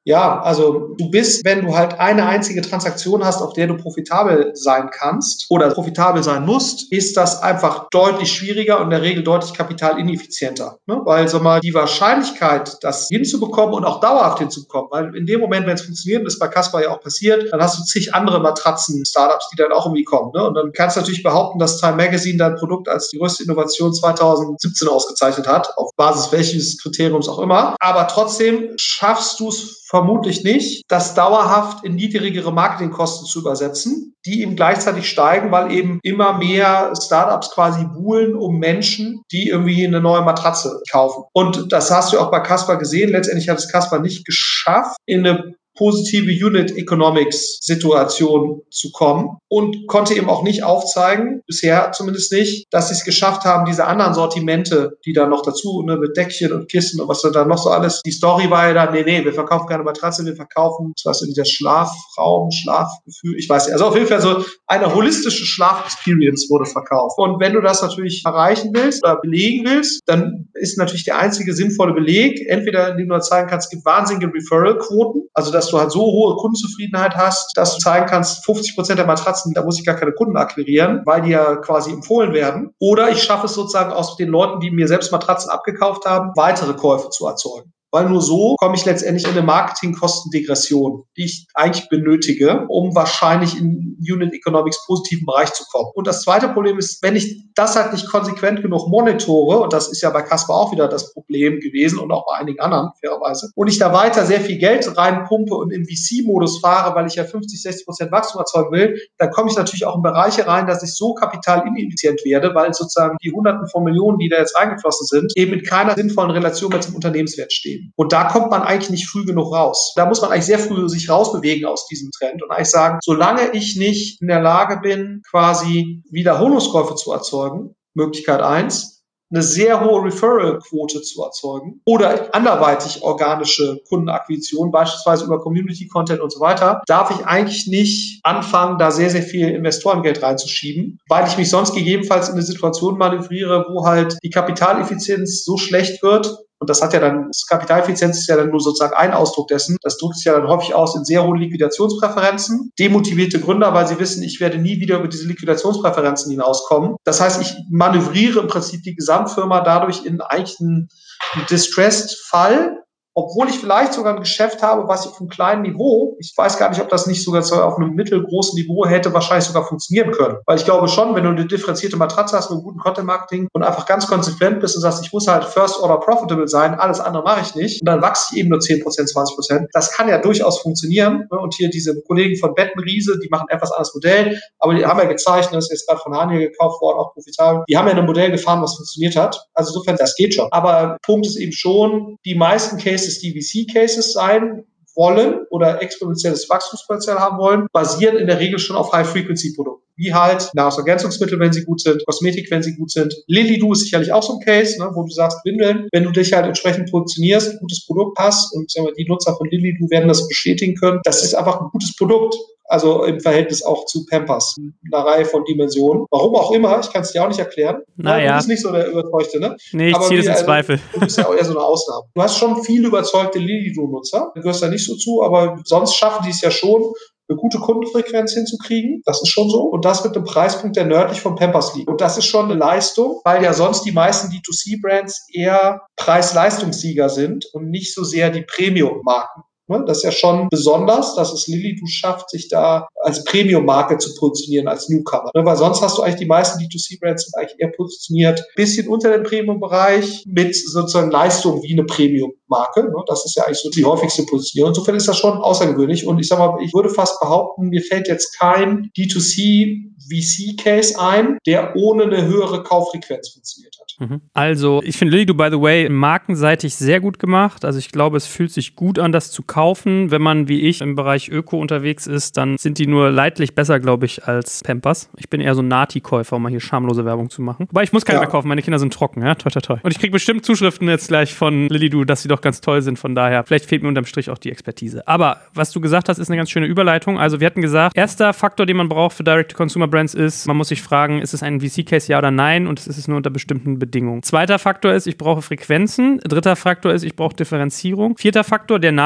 Ja, also du bist, wenn du halt eine einzige Transaktion hast, auf der du profitabel sein kannst oder profitabel sein musst, ist das einfach deutlich schwieriger und in der Regel deutlich kapitalineffizienter. Ne? Weil so mal die Wahrscheinlichkeit, das hinzubekommen und auch dauerhaft hinzubekommen, weil in dem Moment, wenn es funktioniert, das ist bei Caspar ja auch passiert, dann hast du zig andere Matratzen-Startups, die dann auch irgendwie kommen. Ne? Und dann kannst du natürlich behaupten, dass Time Magazine dein Produkt als die größte Innovation zweitausendsiebzehn ausgezeichnet hat, auf Basis welches Kriteriums auch immer. Aber trotzdem schaffst du es vermutlich nicht, das dauerhaft in niedrigere Marketingkosten zu übersetzen, die eben gleichzeitig steigen, weil eben immer mehr Startups quasi buhlen um Menschen, die irgendwie eine neue Matratze kaufen. Und das hast du auch bei Caspar gesehen. Letztendlich hat es Caspar nicht geschafft, in eine positive Unit Economics Situation zu kommen und konnte eben auch nicht aufzeigen, bisher zumindest nicht, dass sie es geschafft haben, diese anderen Sortimente, die da noch dazu, ne, mit Deckchen und Kissen und was da noch so alles, die Story war ja dann, nee, nee, wir verkaufen keine Matratze, wir verkaufen, was ist das, Schlafraum, Schlafgefühl, ich weiß nicht, also auf jeden Fall so eine holistische Schlafexperience wurde verkauft. Und wenn du das natürlich erreichen willst oder belegen willst, dann ist natürlich der einzige sinnvolle Beleg, entweder indem du zeigen kannst, es gibt wahnsinnige Referral-Quoten, also dass du halt so hohe Kundenzufriedenheit hast, dass du zeigen kannst, fünfzig Prozent der Matratzen, da muss ich gar keine Kunden akquirieren, weil die ja quasi empfohlen werden. Oder ich schaffe es sozusagen aus den Leuten, die mir selbst Matratzen abgekauft haben, weitere Käufe zu erzeugen. Weil nur so komme ich letztendlich in eine Marketingkostendegression, die ich eigentlich benötige, um wahrscheinlich in Unit Economics positiven Bereich zu kommen. Und das zweite Problem ist, wenn ich das halt nicht konsequent genug monitore, und das ist ja bei Caspar auch wieder das Problem gewesen und auch bei einigen anderen, fairerweise, und ich da weiter sehr viel Geld reinpumpe und im V C-Modus fahre, weil ich ja fünfzig, sechzig Prozent Wachstum erzeugen will, dann komme ich natürlich auch in Bereiche rein, dass ich so kapitalineffizient werde, weil sozusagen die Hunderten von Millionen, die da jetzt reingeflossen sind, eben in keiner sinnvollen Relation mehr zum Unternehmenswert stehen. Und da kommt man eigentlich nicht früh genug raus. Da muss man eigentlich sehr früh sich rausbewegen aus diesem Trend und eigentlich sagen, solange ich nicht in der Lage bin, quasi Wiederholungskäufe zu erzeugen, Möglichkeit eins, eine sehr hohe Referral-Quote zu erzeugen oder anderweitig organische Kundenakquisition, beispielsweise über Community-Content und so weiter, darf ich eigentlich nicht anfangen, da sehr, sehr viel Investorengeld reinzuschieben, weil ich mich sonst gegebenenfalls in eine Situation manövriere, wo halt die Kapitaleffizienz so schlecht wird. Und das hat ja dann, das Kapitaleffizienz ist ja dann nur sozusagen ein Ausdruck dessen. Das drückt sich ja dann häufig aus in sehr hohen Liquidationspräferenzen. Demotivierte Gründer, weil sie wissen, ich werde nie wieder über diese Liquidationspräferenzen hinauskommen. Das heißt, ich manövriere im Prinzip die Gesamtfirma dadurch in eigentlich einen Distressed-Fall, obwohl ich vielleicht sogar ein Geschäft habe, was ich auf einem kleinen Niveau, ich weiß gar nicht, ob das nicht sogar auf einem mittelgroßen Niveau hätte wahrscheinlich sogar funktionieren können. Weil ich glaube schon, wenn du eine differenzierte Matratze hast mit einem guten Content-Marketing und einfach ganz konsequent bist und sagst, ich muss halt first order profitable sein, alles andere mache ich nicht, und dann wachse ich eben nur zehn Prozent, zwanzig Prozent. Das kann ja durchaus funktionieren. Und hier diese Kollegen von Bettenriese, die machen ein etwas anderes Modell, aber die haben ja gezeichnet, das ist jetzt gerade von Haniel gekauft worden, auch profitabel. Die haben ja ein Modell gefahren, was funktioniert hat. Also insofern, das geht schon. Aber Punkt ist eben schon, die meisten Cases, die V C-Cases sein wollen oder exponentielles Wachstumspotenzial haben wollen, basieren in der Regel schon auf High-Frequency-Produkten. Wie halt Nahrungsergänzungsmittel, wenn sie gut sind, Kosmetik, wenn sie gut sind. Lilly-Do ist sicherlich auch so ein Case, ne, wo du sagst, Windeln, wenn du dich halt entsprechend positionierst, ein gutes Produkt hast, und sagen wir, die Nutzer von Lilly-Do werden das bestätigen können, das ist einfach ein gutes Produkt. Also im Verhältnis auch zu Pampers. Eine Reihe von Dimensionen. Warum auch immer, ich kann es dir auch nicht erklären. Naja. Du bist nicht so der Überzeugte, ne? Nee, ich ziehe das in also, Zweifel. Du bist ja auch eher so eine Ausnahme. Du hast schon viele überzeugte Lilly-Do-Nutzer. Du gehörst da nicht so zu, aber sonst schaffen die es ja schon, eine gute Kundenfrequenz hinzukriegen. Das ist schon so. Und das mit einem Preispunkt, der nördlich von Pampers liegt. Und das ist schon eine Leistung, weil ja sonst die meisten D zwei C-Brands eher Preis-Leistungssieger sind und nicht so sehr die Premium-Marken. Das ist ja schon besonders, dass es Lilly-Do schafft, sich da als Premium-Marke zu positionieren, als Newcomer. Weil sonst hast du eigentlich die meisten D zwei C-Brands sind eigentlich eher positioniert, bisschen unter dem Premium-Bereich mit sozusagen Leistung wie eine Premium-Marke. Das ist ja eigentlich so die häufigste Position. Insofern ist das schon außergewöhnlich. Und ich sag mal, ich würde fast behaupten, mir fällt jetzt kein D zwei C V C-Case ein, der ohne eine höhere Kauffrequenz funktioniert hat. Also, ich finde Lilly-Do, by the way, markenseitig sehr gut gemacht. Also ich glaube, es fühlt sich gut an, das zu kaufen. Wenn man, wie ich, im Bereich Öko unterwegs ist, dann sind die nur leidlich besser, glaube ich, als Pampers. Ich bin eher so ein Nati-Käufer, um mal hier schamlose Werbung zu machen. Wobei, ich muss keine ja. mehr kaufen, meine Kinder sind trocken, ja, toi, toi, toi. Und ich kriege bestimmt Zuschriften jetzt gleich von Lilly-Do, dass sie doch ganz toll sind, von daher, vielleicht fehlt mir unterm Strich auch die Expertise. Aber, was du gesagt hast, ist eine ganz schöne Überleitung. Also wir hatten gesagt, erster Faktor, den man braucht für Direct-to-Consumer-Brands ist, man muss sich fragen, ist es ein V C-Case, ja oder nein, und es ist es nur unter bestimmten Bedingungen. Zweiter Faktor ist, ich brauche Frequenzen. Dritter Faktor ist, ich brauche Differenzierung. Vierter Faktor, der naheliegt und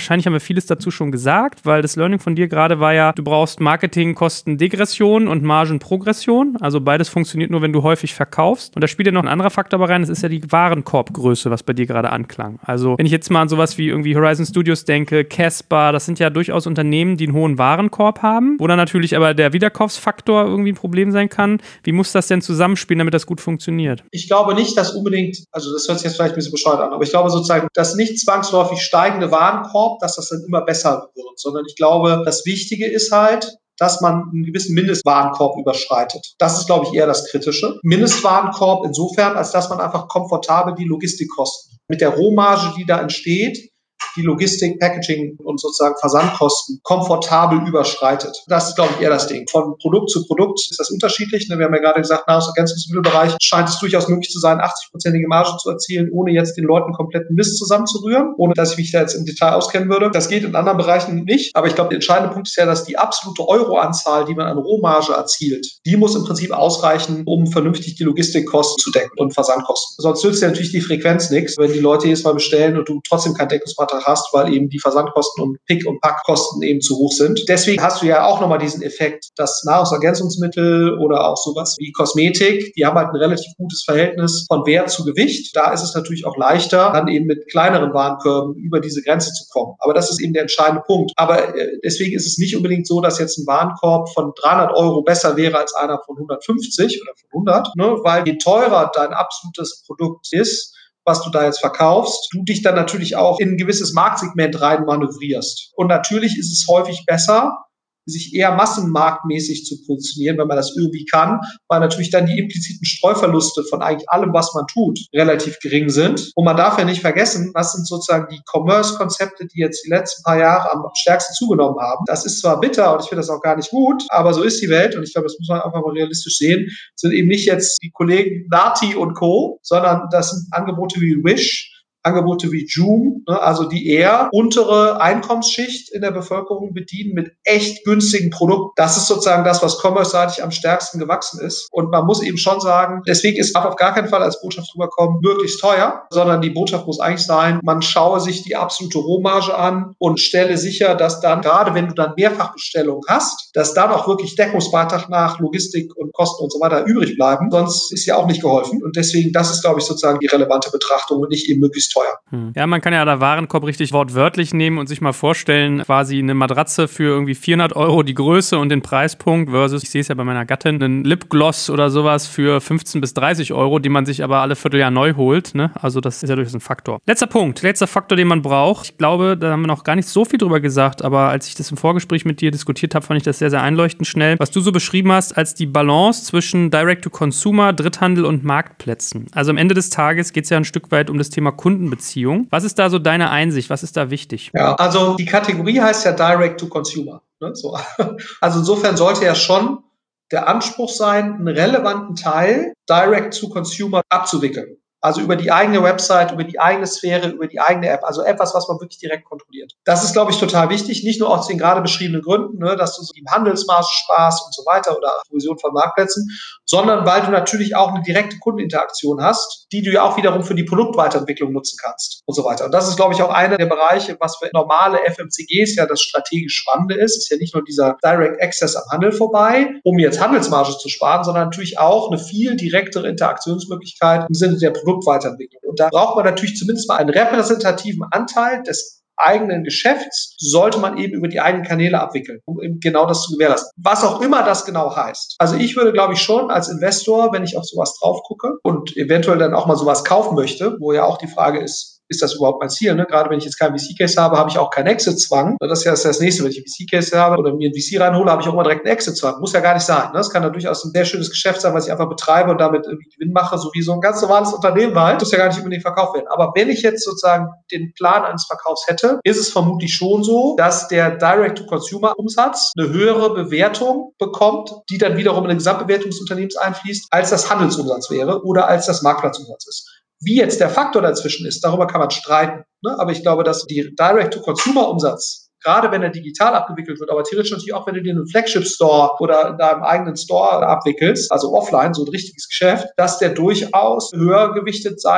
wahrscheinlich haben wir vieles dazu schon gesagt, weil das Learning von dir gerade war ja, du brauchst Marketingkostendegression und Margenprogression. Also beides funktioniert nur, wenn du häufig verkaufst. Und da spielt ja noch ein anderer Faktor aber rein, das ist ja die Warenkorbgröße, was bei dir gerade anklang. Also wenn ich jetzt mal an sowas wie irgendwie Horizon Studios denke, Casper, das sind ja durchaus Unternehmen, die einen hohen Warenkorb haben, wo dann natürlich aber der Wiederkaufsfaktor irgendwie ein Problem sein kann. Wie muss das denn zusammenspielen, damit das gut funktioniert? Ich glaube nicht, dass unbedingt, also das hört sich jetzt vielleicht ein bisschen bescheuert an, aber ich glaube sozusagen, dass nicht zwangsläufig steigende Warenkorb, dass das dann immer besser wird, sondern ich glaube, das Wichtige ist halt, dass man einen gewissen Mindestwarenkorb überschreitet. Das ist, glaube ich, eher das Kritische. Mindestwarenkorb insofern, als dass man einfach komfortabel die Logistikkosten mit der Rohmarge, die da entsteht, die Logistik, Packaging und sozusagen Versandkosten komfortabel überschreitet. Das ist, glaube ich, eher das Ding. Von Produkt zu Produkt ist das unterschiedlich. Wir haben ja gerade gesagt, Nahrungsergänzungsmittelbereich scheint es durchaus möglich zu sein, achtzig-prozentige Marge zu erzielen, ohne jetzt den Leuten kompletten Mist zusammenzurühren, ohne dass ich mich da jetzt im Detail auskennen würde. Das geht in anderen Bereichen nicht. Aber ich glaube, der entscheidende Punkt ist ja, dass die absolute Euroanzahl, die man an Rohmarge erzielt, die muss im Prinzip ausreichen, um vernünftig die Logistikkosten zu decken und Versandkosten. Sonst nützt ja natürlich die Frequenz nichts, wenn die Leute jedes Mal bestellen und du trotzdem kein Deckungsbeitrag hast, weil eben die Versandkosten und Pick- und Packkosten eben zu hoch sind. Deswegen hast du ja auch nochmal diesen Effekt, dass Nahrungsergänzungsmittel oder auch sowas wie Kosmetik, die haben halt ein relativ gutes Verhältnis von Wert zu Gewicht. Da ist es natürlich auch leichter, dann eben mit kleineren Warenkörben über diese Grenze zu kommen. Aber das ist eben der entscheidende Punkt. Aber äh, deswegen ist es nicht unbedingt so, dass jetzt ein Warenkorb von dreihundert Euro besser wäre als einer von hundertfünfzig oder von hundert, ne? Weil je teurer dein absolutes Produkt ist, was du da jetzt verkaufst, du dich dann natürlich auch in ein gewisses Marktsegment rein manövrierst. Und natürlich ist es häufig besser, sich eher massenmarktmäßig zu positionieren, wenn man das irgendwie kann, weil natürlich dann die impliziten Streuverluste von eigentlich allem, was man tut, relativ gering sind. Und man darf ja nicht vergessen, was sind sozusagen die Commerce-Konzepte, die jetzt die letzten paar Jahre am stärksten zugenommen haben. Das ist zwar bitter und ich finde das auch gar nicht gut, aber so ist die Welt und ich glaube, das muss man einfach mal realistisch sehen. Das sind eben nicht jetzt die Kollegen Nati und Co., sondern das sind Angebote wie Wish, Angebote wie Joom, ne, also die eher untere Einkommensschicht in der Bevölkerung bedienen mit echt günstigen Produkten. Das ist sozusagen das, was commerce-seitig am stärksten gewachsen ist. Und man muss eben schon sagen, deswegen ist darf auf gar keinen Fall als Botschaft rüberkommen, möglichst teuer, sondern die Botschaft muss eigentlich sein, man schaue sich die absolute Rohmarge an und stelle sicher, dass dann, gerade wenn du dann Mehrfachbestellungen hast, dass dann auch wirklich Deckungsbeitrag nach Logistik und Kosten und so weiter übrig bleiben. Sonst ist ja auch nicht geholfen. Und deswegen, das ist, glaube ich, sozusagen die relevante Betrachtung und nicht eben möglichst teuer. Hm. Ja, man kann ja da Warenkorb richtig wortwörtlich nehmen und sich mal vorstellen, quasi eine Matratze für irgendwie vierhundert Euro die Größe und den Preispunkt versus, ich sehe es ja bei meiner Gattin, einen Lipgloss oder sowas für fünfzehn bis dreißig Euro, die man sich aber alle Vierteljahr neu holt. Ne? Also das ist ja durchaus ein Faktor. Letzter Punkt, letzter Faktor, den man braucht. Ich glaube, da haben wir noch gar nicht so viel drüber gesagt, aber als ich das im Vorgespräch mit dir diskutiert habe, fand ich das sehr, sehr einleuchtend schnell, was du so beschrieben hast als die Balance zwischen Direct-to-Consumer, Dritthandel und Marktplätzen. Also am Ende des Tages geht es ja ein Stück weit um das Thema Kunden Beziehung. Was ist da so deine Einsicht? Was ist da wichtig? Ja, also die Kategorie heißt ja Direct to Consumer. Ne? So. Also insofern sollte ja schon der Anspruch sein, einen relevanten Teil Direct to Consumer abzuwickeln. Also über die eigene Website, über die eigene Sphäre, über die eigene App. Also etwas, was man wirklich direkt kontrolliert. Das ist, glaube ich, total wichtig. Nicht nur aus den gerade beschriebenen Gründen, ne, dass du so die Handelsmarge sparst und so weiter oder Provision von Marktplätzen, sondern weil du natürlich auch eine direkte Kundeninteraktion hast, die du ja auch wiederum für die Produktweiterentwicklung nutzen kannst und so weiter. Und das ist, glaube ich, auch einer der Bereiche, was für normale F M C Gs ja das strategisch Spannende ist. Ist ja nicht nur dieser Direct Access am Handel vorbei, um jetzt Handelsmarge zu sparen, sondern natürlich auch eine viel direktere Interaktionsmöglichkeit im Sinne der Produktweiterentwicklung. Und da braucht man natürlich zumindest mal einen repräsentativen Anteil des eigenen Geschäfts, sollte man eben über die eigenen Kanäle abwickeln, um eben genau das zu gewährleisten. Was auch immer das genau heißt. Also ich würde, glaube ich, schon als Investor, wenn ich auf sowas drauf gucke und eventuell dann auch mal sowas kaufen möchte, wo ja auch die Frage ist, ist das überhaupt mein Ziel? Ne? Gerade wenn ich jetzt keinen V C-Case habe, habe ich auch keinen Exit-Zwang. Das ist ja das Nächste, wenn ich einen V C-Case habe oder mir einen V C reinhole, habe ich auch immer direkt einen Exit-Zwang. Muss ja gar nicht sein. Ne? Das kann ja durchaus ein sehr schönes Geschäft sein, was ich einfach betreibe und damit irgendwie Gewinn mache, so wie so ein ganz normales Unternehmen halt. Muss ja gar nicht unbedingt verkauft werden. Aber wenn ich jetzt sozusagen den Plan eines Verkaufs hätte, ist es vermutlich schon so, dass der Direct-to-Consumer-Umsatz eine höhere Bewertung bekommt, die dann wiederum in eine Gesamtbewertung des Unternehmens einfließt, als das Handelsumsatz wäre oder als das Marktplatzumsatz ist. Wie jetzt der Faktor dazwischen ist, darüber kann man streiten. Ne? Aber ich glaube, dass die Direct-to-Consumer-Umsatz, gerade wenn er digital abgewickelt wird, aber theoretisch natürlich auch, wenn du dir einen Flagship-Store oder in deinem eigenen Store abwickelst, also offline, so ein richtiges Geschäft, dass der durchaus höher gewichtet sein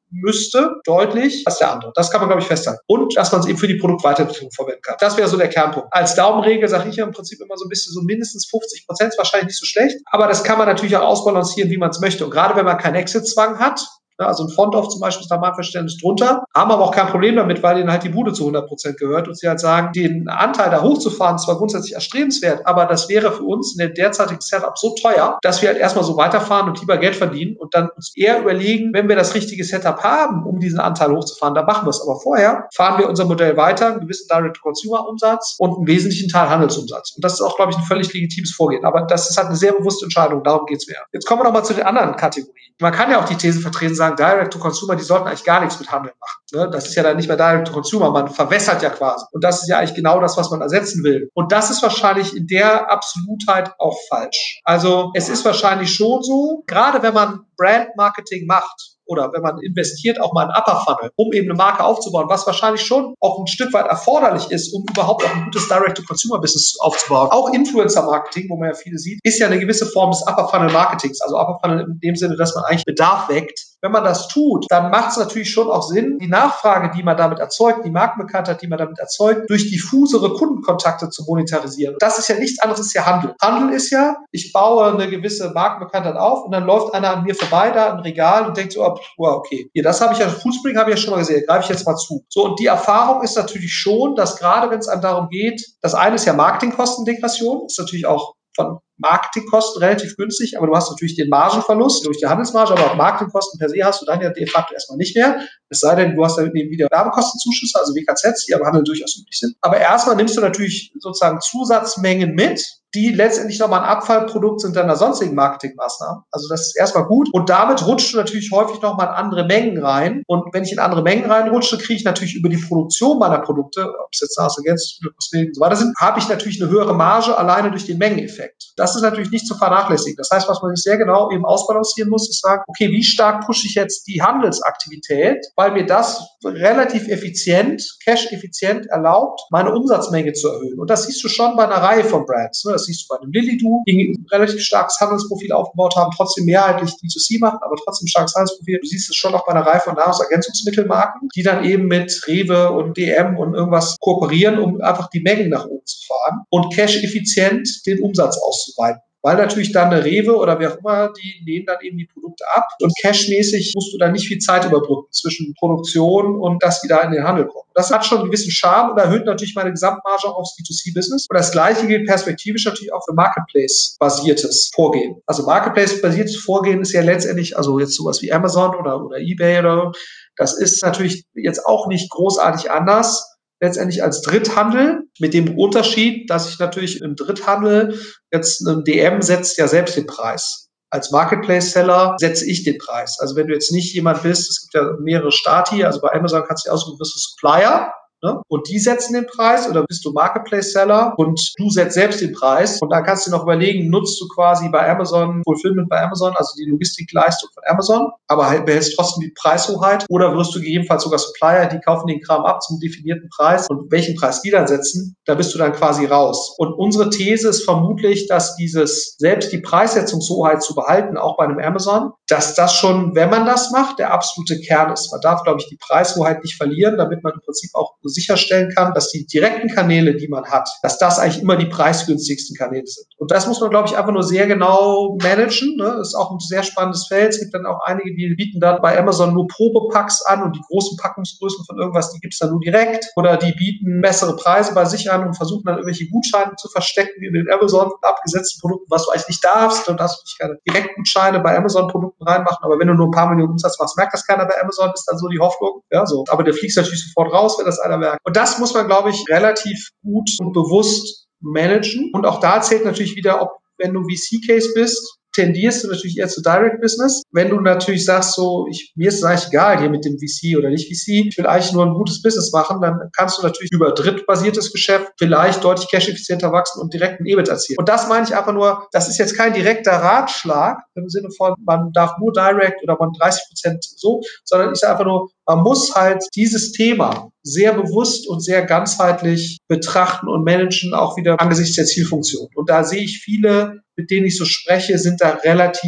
müsste, deutlich, als der andere. Das kann man, glaube ich, festhalten. Und dass man es eben für die Produktweiterentwicklung verwenden kann. Das wäre so der Kernpunkt. Als Daumenregel sage ich ja im Prinzip immer so ein bisschen so mindestens fünfzig Prozent, ist wahrscheinlich nicht so schlecht. Aber das kann man natürlich auch ausbalancieren, wie man es möchte. Und gerade wenn man keinen Exit-Zwang hat, also ein Fondorf zum Beispiel ist da mal Verständnis drunter, haben aber auch kein Problem damit, weil ihnen halt die Bude zu hundert Prozent gehört und sie halt sagen, den Anteil da hochzufahren, zwar grundsätzlich erstrebenswert, aber das wäre für uns in der derzeitigen Setup so teuer, dass wir halt erstmal so weiterfahren und lieber Geld verdienen und dann uns eher überlegen, wenn wir das richtige Setup haben, um diesen Anteil hochzufahren, dann machen wir es. Aber vorher fahren wir unser Modell weiter, einen gewissen Direct-to-Consumer-Umsatz und einen wesentlichen Teil Handelsumsatz. Und das ist auch, glaube ich, ein völlig legitimes Vorgehen. Aber das ist halt eine sehr bewusste Entscheidung, darum geht's mir. Jetzt kommen wir nochmal zu den anderen Kategorien. Man kann ja auch die These vertreten, sagen, Direct-to-Consumer, die sollten eigentlich gar nichts mit Handel machen. Ne? Das ist ja dann nicht mehr Direct-to-Consumer, man verwässert ja quasi. Und das ist ja eigentlich genau das, was man ersetzen will. Und das ist wahrscheinlich in der Absolutheit auch falsch. Also es ist wahrscheinlich schon so, gerade wenn man Brand-Marketing macht, oder wenn man investiert, auch mal ein Upper Funnel, um eben eine Marke aufzubauen, was wahrscheinlich schon auch ein Stück weit erforderlich ist, um überhaupt auch ein gutes Direct-to-Consumer-Business aufzubauen. Auch Influencer-Marketing, wo man ja viele sieht, ist ja eine gewisse Form des Upper Funnel-Marketings. Also Upper Funnel in dem Sinne, dass man eigentlich Bedarf weckt. Wenn man das tut, dann macht es natürlich schon auch Sinn, die Nachfrage, die man damit erzeugt, die Markenbekanntheit, die man damit erzeugt, durch diffusere Kundenkontakte zu monetarisieren. Das ist ja nichts anderes, ist ja Handel. Handel ist ja, ich baue eine gewisse Markenbekanntheit auf und dann läuft einer an mir vorbei da im Regal und denkt so, oh, wow, okay, hier, das habe ich ja, Foodspring habe ich ja schon mal gesehen, greife ich jetzt mal zu. So, und die Erfahrung ist natürlich schon, dass gerade wenn es einem darum geht, das eine ist ja Marketingkostendegression, ist natürlich auch von Marketingkosten relativ günstig, aber du hast natürlich den Margenverlust durch die Handelsmarge, aber auch Marketingkosten per se hast du dann ja de facto erstmal nicht mehr. Es sei denn, du hast dann eben wieder Werbekostenzuschüsse, also W K Zs, die am Handel durchaus üblich sind. Aber erstmal nimmst du natürlich sozusagen Zusatzmengen mit, die letztendlich nochmal ein Abfallprodukt sind deiner sonstigen Marketingmaßnahmen. Also das ist erstmal gut. Und damit rutscht du natürlich häufig nochmal in andere Mengen rein. Und wenn ich in andere Mengen reinrutsche, kriege ich natürlich über die Produktion meiner Produkte, ob es jetzt Nahrungsergänzungsmittel, Kosmetik und so weiter sind, habe ich natürlich eine höhere Marge alleine durch den Mengeneffekt. Das ist natürlich nicht zu vernachlässigen. Das heißt, was man sich sehr genau eben ausbalancieren muss, ist sagen, okay, wie stark pushe ich jetzt die Handelsaktivität, weil mir das relativ effizient, cash-effizient erlaubt, meine Umsatzmenge zu erhöhen. Und das siehst du schon bei einer Reihe von Brands. Das siehst du bei einem Lilly-Do, die ein relativ starkes Handelsprofil aufgebaut haben, trotzdem mehrheitlich D zwei C machen, aber trotzdem starkes Handelsprofil. Du siehst es schon auch bei einer Reihe von Nahrungsergänzungsmittelmarken, die dann eben mit Rewe und D M und irgendwas kooperieren, um einfach die Mengen nach oben zu fahren und cash-effizient den Umsatz auszuweiten. Weil natürlich dann eine Rewe oder wer auch immer, die nehmen dann eben die Produkte ab und cashmäßig musst du dann nicht viel Zeit überbrücken zwischen Produktion und dass die da in den Handel kommen. Das hat schon einen gewissen Charme und erhöht natürlich meine Gesamtmarge auch aufs D zwei C-Business. Und das Gleiche gilt perspektivisch natürlich auch für Marketplace-basiertes Vorgehen. Also Marketplace-basiertes Vorgehen ist ja letztendlich, also jetzt sowas wie Amazon oder, oder eBay oder so, das ist natürlich jetzt auch nicht großartig anders letztendlich als Dritthandel, mit dem Unterschied, dass ich natürlich im Dritthandel jetzt ein D M setzt ja selbst den Preis. Als Marketplace-Seller setze ich den Preis. Also wenn du jetzt nicht jemand bist, es gibt ja mehrere Stati, also bei Amazon kannst du dir aussuchen, du bist ein Supplier, ne? Und die setzen den Preis, oder bist du Marketplace-Seller und du setzt selbst den Preis und dann kannst du noch überlegen, nutzt du quasi bei Amazon, Fulfillment bei Amazon, also die Logistikleistung von Amazon, aber halt behältst trotzdem die Preishoheit, oder wirst du gegebenenfalls sogar Supplier, die kaufen den Kram ab zum definierten Preis und welchen Preis die dann setzen, da bist du dann quasi raus. Und unsere These ist vermutlich, dass dieses, selbst die Preissetzungshoheit zu behalten, auch bei einem Amazon, dass das schon, wenn man das macht, der absolute Kern ist. Man darf, glaube ich, die Preishoheit nicht verlieren, damit man im Prinzip auch sicherstellen kann, dass die direkten Kanäle, die man hat, dass das eigentlich immer die preisgünstigsten Kanäle sind. Und das muss man, glaube ich, einfach nur sehr genau managen. Ne? Das ist auch ein sehr spannendes Feld. Es gibt dann auch einige, die bieten dann bei Amazon nur Probepacks an und die großen Packungsgrößen von irgendwas, die gibt es dann nur direkt. Oder die bieten bessere Preise bei sich an und versuchen dann irgendwelche Gutscheine zu verstecken in den Amazon abgesetzten Produkten, was du eigentlich nicht darfst. Und darfst nicht keine Direktgutscheine bei Amazon-Produkten reinmachen. Aber wenn du nur ein paar Millionen Umsatz machst, merkt das keiner bei Amazon, ist dann so die Hoffnung. Ja, so. Aber der fliegst natürlich sofort raus, wenn das einer merkt. Und das muss man, glaube ich, relativ gut und bewusst managen. Und auch da zählt natürlich wieder, ob, wenn du V C-Case bist, tendierst du natürlich eher zu Direct Business. Wenn du natürlich sagst, so, ich, mir ist es eigentlich egal hier mit dem V C oder nicht V C, ich will eigentlich nur ein gutes Business machen, dann kannst du natürlich über drittbasiertes Geschäft vielleicht deutlich cash-effizienter wachsen und direkt einen E B I T erzielen. Und das meine ich einfach nur, das ist jetzt kein direkter Ratschlag im Sinne von, man darf nur Direct oder man dreißig Prozent so, sondern ich sage einfach nur, man muss halt dieses Thema sehr bewusst und sehr ganzheitlich betrachten und managen, auch wieder angesichts der Zielfunktion. Und da sehe ich viele, mit denen ich so spreche, sind da relativ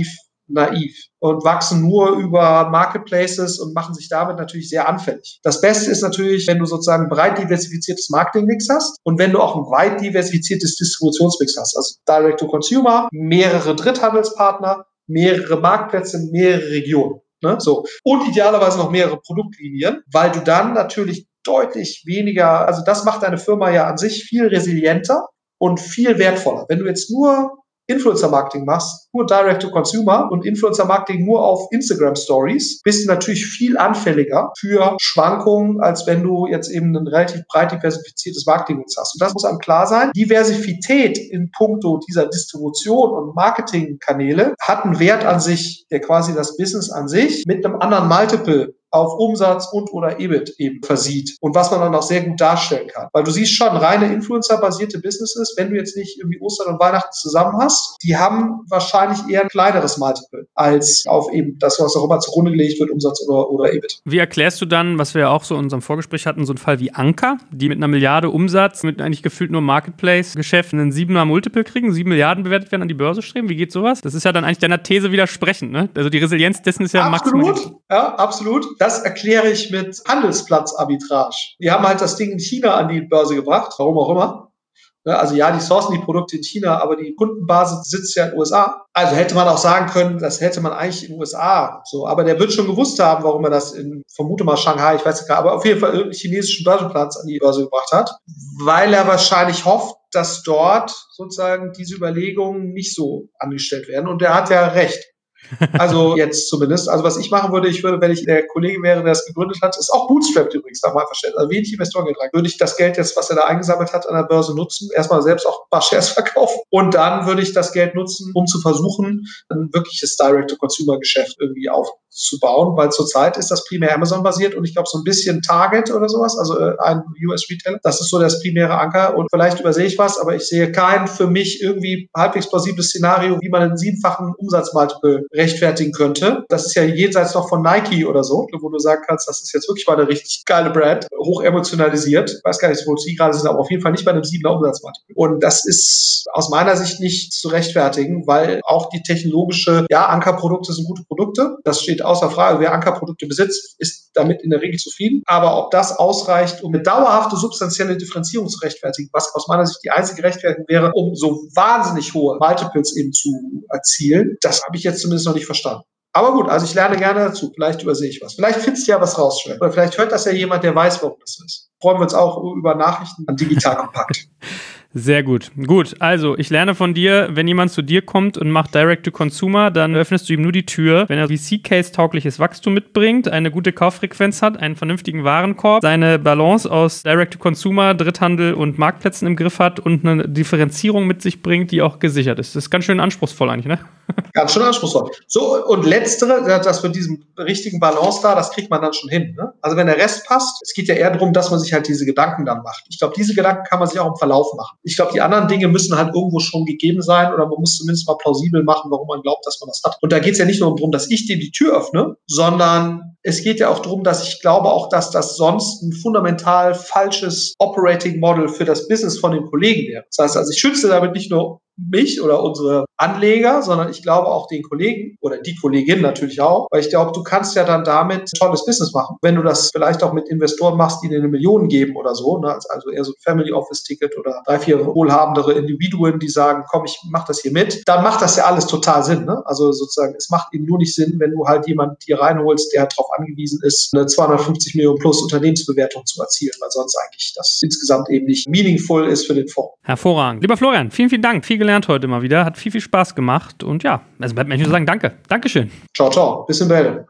naiv und wachsen nur über Marketplaces und machen sich damit natürlich sehr anfällig. Das Beste ist natürlich, wenn du sozusagen ein breit diversifiziertes Marketing-Mix hast und wenn du auch ein weit diversifiziertes Distributionsmix hast, also Direct-to-Consumer, mehrere Dritthandelspartner, mehrere Marktplätze, mehrere Regionen. Ne? So. Und idealerweise noch mehrere Produktlinien, weil du dann natürlich deutlich weniger, also das macht deine Firma ja an sich viel resilienter und viel wertvoller. Wenn du jetzt nur Influencer-Marketing machst, nur Direct-to-Consumer und Influencer-Marketing nur auf Instagram-Stories, bist du natürlich viel anfälliger für Schwankungen, als wenn du jetzt eben ein relativ breit diversifiziertes Marketing hast. Und das muss einem klar sein. Diversität in puncto dieser Distribution und Marketingkanäle hat einen Wert an sich, der quasi das Business an sich mit einem anderen Multiple auf Umsatz und oder E B I T eben versieht und was man dann auch sehr gut darstellen kann. Weil du siehst schon, reine Influencer-basierte Businesses, wenn du jetzt nicht irgendwie Ostern und Weihnachten zusammen hast, die haben wahrscheinlich eher ein kleineres Multiple als auf eben das, was auch immer zugrunde gelegt wird, Umsatz oder, oder E B I T. Wie erklärst du dann, was wir ja auch so in unserem Vorgespräch hatten, so einen Fall wie Anker, die mit einer Milliarde Umsatz, mit eigentlich gefühlt nur Marketplace-Geschäft einen siebener Multiple kriegen, sieben Milliarden bewertet werden, an die Börse streben? Wie geht sowas? Das ist ja dann eigentlich deiner These widersprechend, ne? Also die Resilienz dessen ist ja maximal. Absolut, ja, absolut. Das erkläre ich mit Handelsplatzarbitrage. Die haben halt das Ding in China an die Börse gebracht, warum auch immer. Also ja, die sourcen die Produkte in China, aber die Kundenbasis sitzt ja in den U S A. Also hätte man auch sagen können, das hätte man eigentlich in den U S A. So, aber der wird schon gewusst haben, warum er das in, vermute mal Shanghai, ich weiß nicht, aber auf jeden Fall irgendeinen chinesischen Börsenplatz an die Börse gebracht hat, weil er wahrscheinlich hofft, dass dort sozusagen diese Überlegungen nicht so angestellt werden. Und er hat ja recht. Also jetzt zumindest. Also was ich machen würde, ich würde, wenn ich der Kollege wäre, der es gegründet hat, ist auch bootstrapped übrigens, nach meinem Verständnis. Also wenig Investoren getragen. Würde ich das Geld jetzt, was er da eingesammelt hat, an der Börse nutzen, erstmal selbst auch ein paar Shares verkaufen und dann würde ich das Geld nutzen, um zu versuchen, ein wirkliches Direct-to-Consumer-Geschäft irgendwie aufzubauen, weil zurzeit ist das primär Amazon-basiert und ich glaube so ein bisschen Target oder sowas, also ein U S-Retailer. Das ist so das primäre Anker und vielleicht übersehe ich was, aber ich sehe kein für mich irgendwie halbwegs plausibles Szenario, wie man einen siebenfachen Umsatzmultiple rechtfertigen könnte. Das ist ja jenseits noch von Nike oder so, wo du sagen kannst, das ist jetzt wirklich mal eine richtig geile Brand, hoch emotionalisiert. Ich weiß gar nicht, wo sie gerade sind, aber auf jeden Fall nicht bei einem siebener Umsatzmultiple. Und das ist aus meiner Sicht nicht zu rechtfertigen, weil auch die technologische, ja, Ankerprodukte sind gute Produkte. Das steht außer Frage. Wer Ankerprodukte besitzt, ist damit in der Regel zufrieden. Aber ob das ausreicht, um eine dauerhafte, substanzielle Differenzierung zu rechtfertigen, was aus meiner Sicht die einzige Rechtfertigung wäre, um so wahnsinnig hohe Multiples eben zu erzielen, das habe ich jetzt zumindest noch nicht verstanden. Aber gut, also ich lerne gerne dazu. Vielleicht übersehe ich was. Vielleicht findest du ja was raus. Oder vielleicht hört das ja jemand, der weiß, warum das ist. Freuen wir uns auch über Nachrichten an Digital Kompakt. Sehr gut. Gut, also ich lerne von dir, wenn jemand zu dir kommt und macht Direct-to-Consumer, dann öffnest du ihm nur die Tür, wenn er V C-Case-taugliches Wachstum mitbringt, eine gute Kauffrequenz hat, einen vernünftigen Warenkorb, seine Balance aus Direct-to-Consumer, Dritthandel und Marktplätzen im Griff hat und eine Differenzierung mit sich bringt, die auch gesichert ist. Das ist ganz schön anspruchsvoll eigentlich, ne? Ganz schön anspruchsvoll. So, und letztere, das mit diesem richtigen Balance da, das kriegt man dann schon hin. Ne? Also wenn der Rest passt, es geht ja eher darum, dass man sich halt diese Gedanken dann macht. Ich glaube, diese Gedanken kann man sich auch im Verlauf machen. Ich glaube, die anderen Dinge müssen halt irgendwo schon gegeben sein oder man muss zumindest mal plausibel machen, warum man glaubt, dass man das hat. Und da geht es ja nicht nur darum, dass ich dir die Tür öffne, sondern es geht ja auch darum, dass ich glaube auch, dass das sonst ein fundamental falsches Operating Model für das Business von den Kollegen wäre. Das heißt also, ich schütze damit nicht nur mich oder unsere Anleger, sondern ich glaube auch den Kollegen oder die Kollegin natürlich auch, weil ich glaube, du kannst ja dann damit ein tolles Business machen. Wenn du das vielleicht auch mit Investoren machst, die dir eine Million geben oder so, ne, also eher so ein Family Office Ticket oder drei, vier wohlhabendere Individuen, die sagen, komm, ich mach das hier mit, dann macht das ja alles total Sinn. Ne? Also sozusagen, es macht eben nur nicht Sinn, wenn du halt jemanden hier reinholst, der darauf angewiesen ist, eine zweihundertfünfzig Millionen plus Unternehmensbewertung zu erzielen, weil sonst eigentlich das insgesamt eben nicht meaningful ist für den Fonds. Hervorragend. Lieber Florian, vielen, vielen Dank. Viel gelernt heute mal wieder. Hat viel, viel Spaß gemacht. Und ja, also bleibt mir nur sagen, danke. Dankeschön. Ciao, ciao. Bis in Bälde.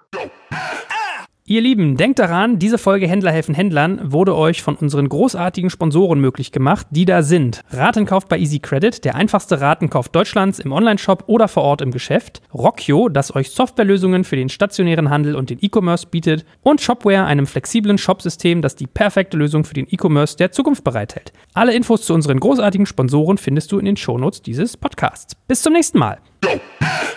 Ihr Lieben, denkt daran, diese Folge Händler helfen Händlern wurde euch von unseren großartigen Sponsoren möglich gemacht, die da sind. Ratenkauf bei Easy Credit, der einfachste Ratenkauf Deutschlands im Onlineshop oder vor Ort im Geschäft. Rockyo, das euch Softwarelösungen für den stationären Handel und den E-Commerce bietet. Und Shopware, einem flexiblen Shopsystem, das die perfekte Lösung für den E-Commerce der Zukunft bereithält. Alle Infos zu unseren großartigen Sponsoren findest du in den Shownotes dieses Podcasts. Bis zum nächsten Mal.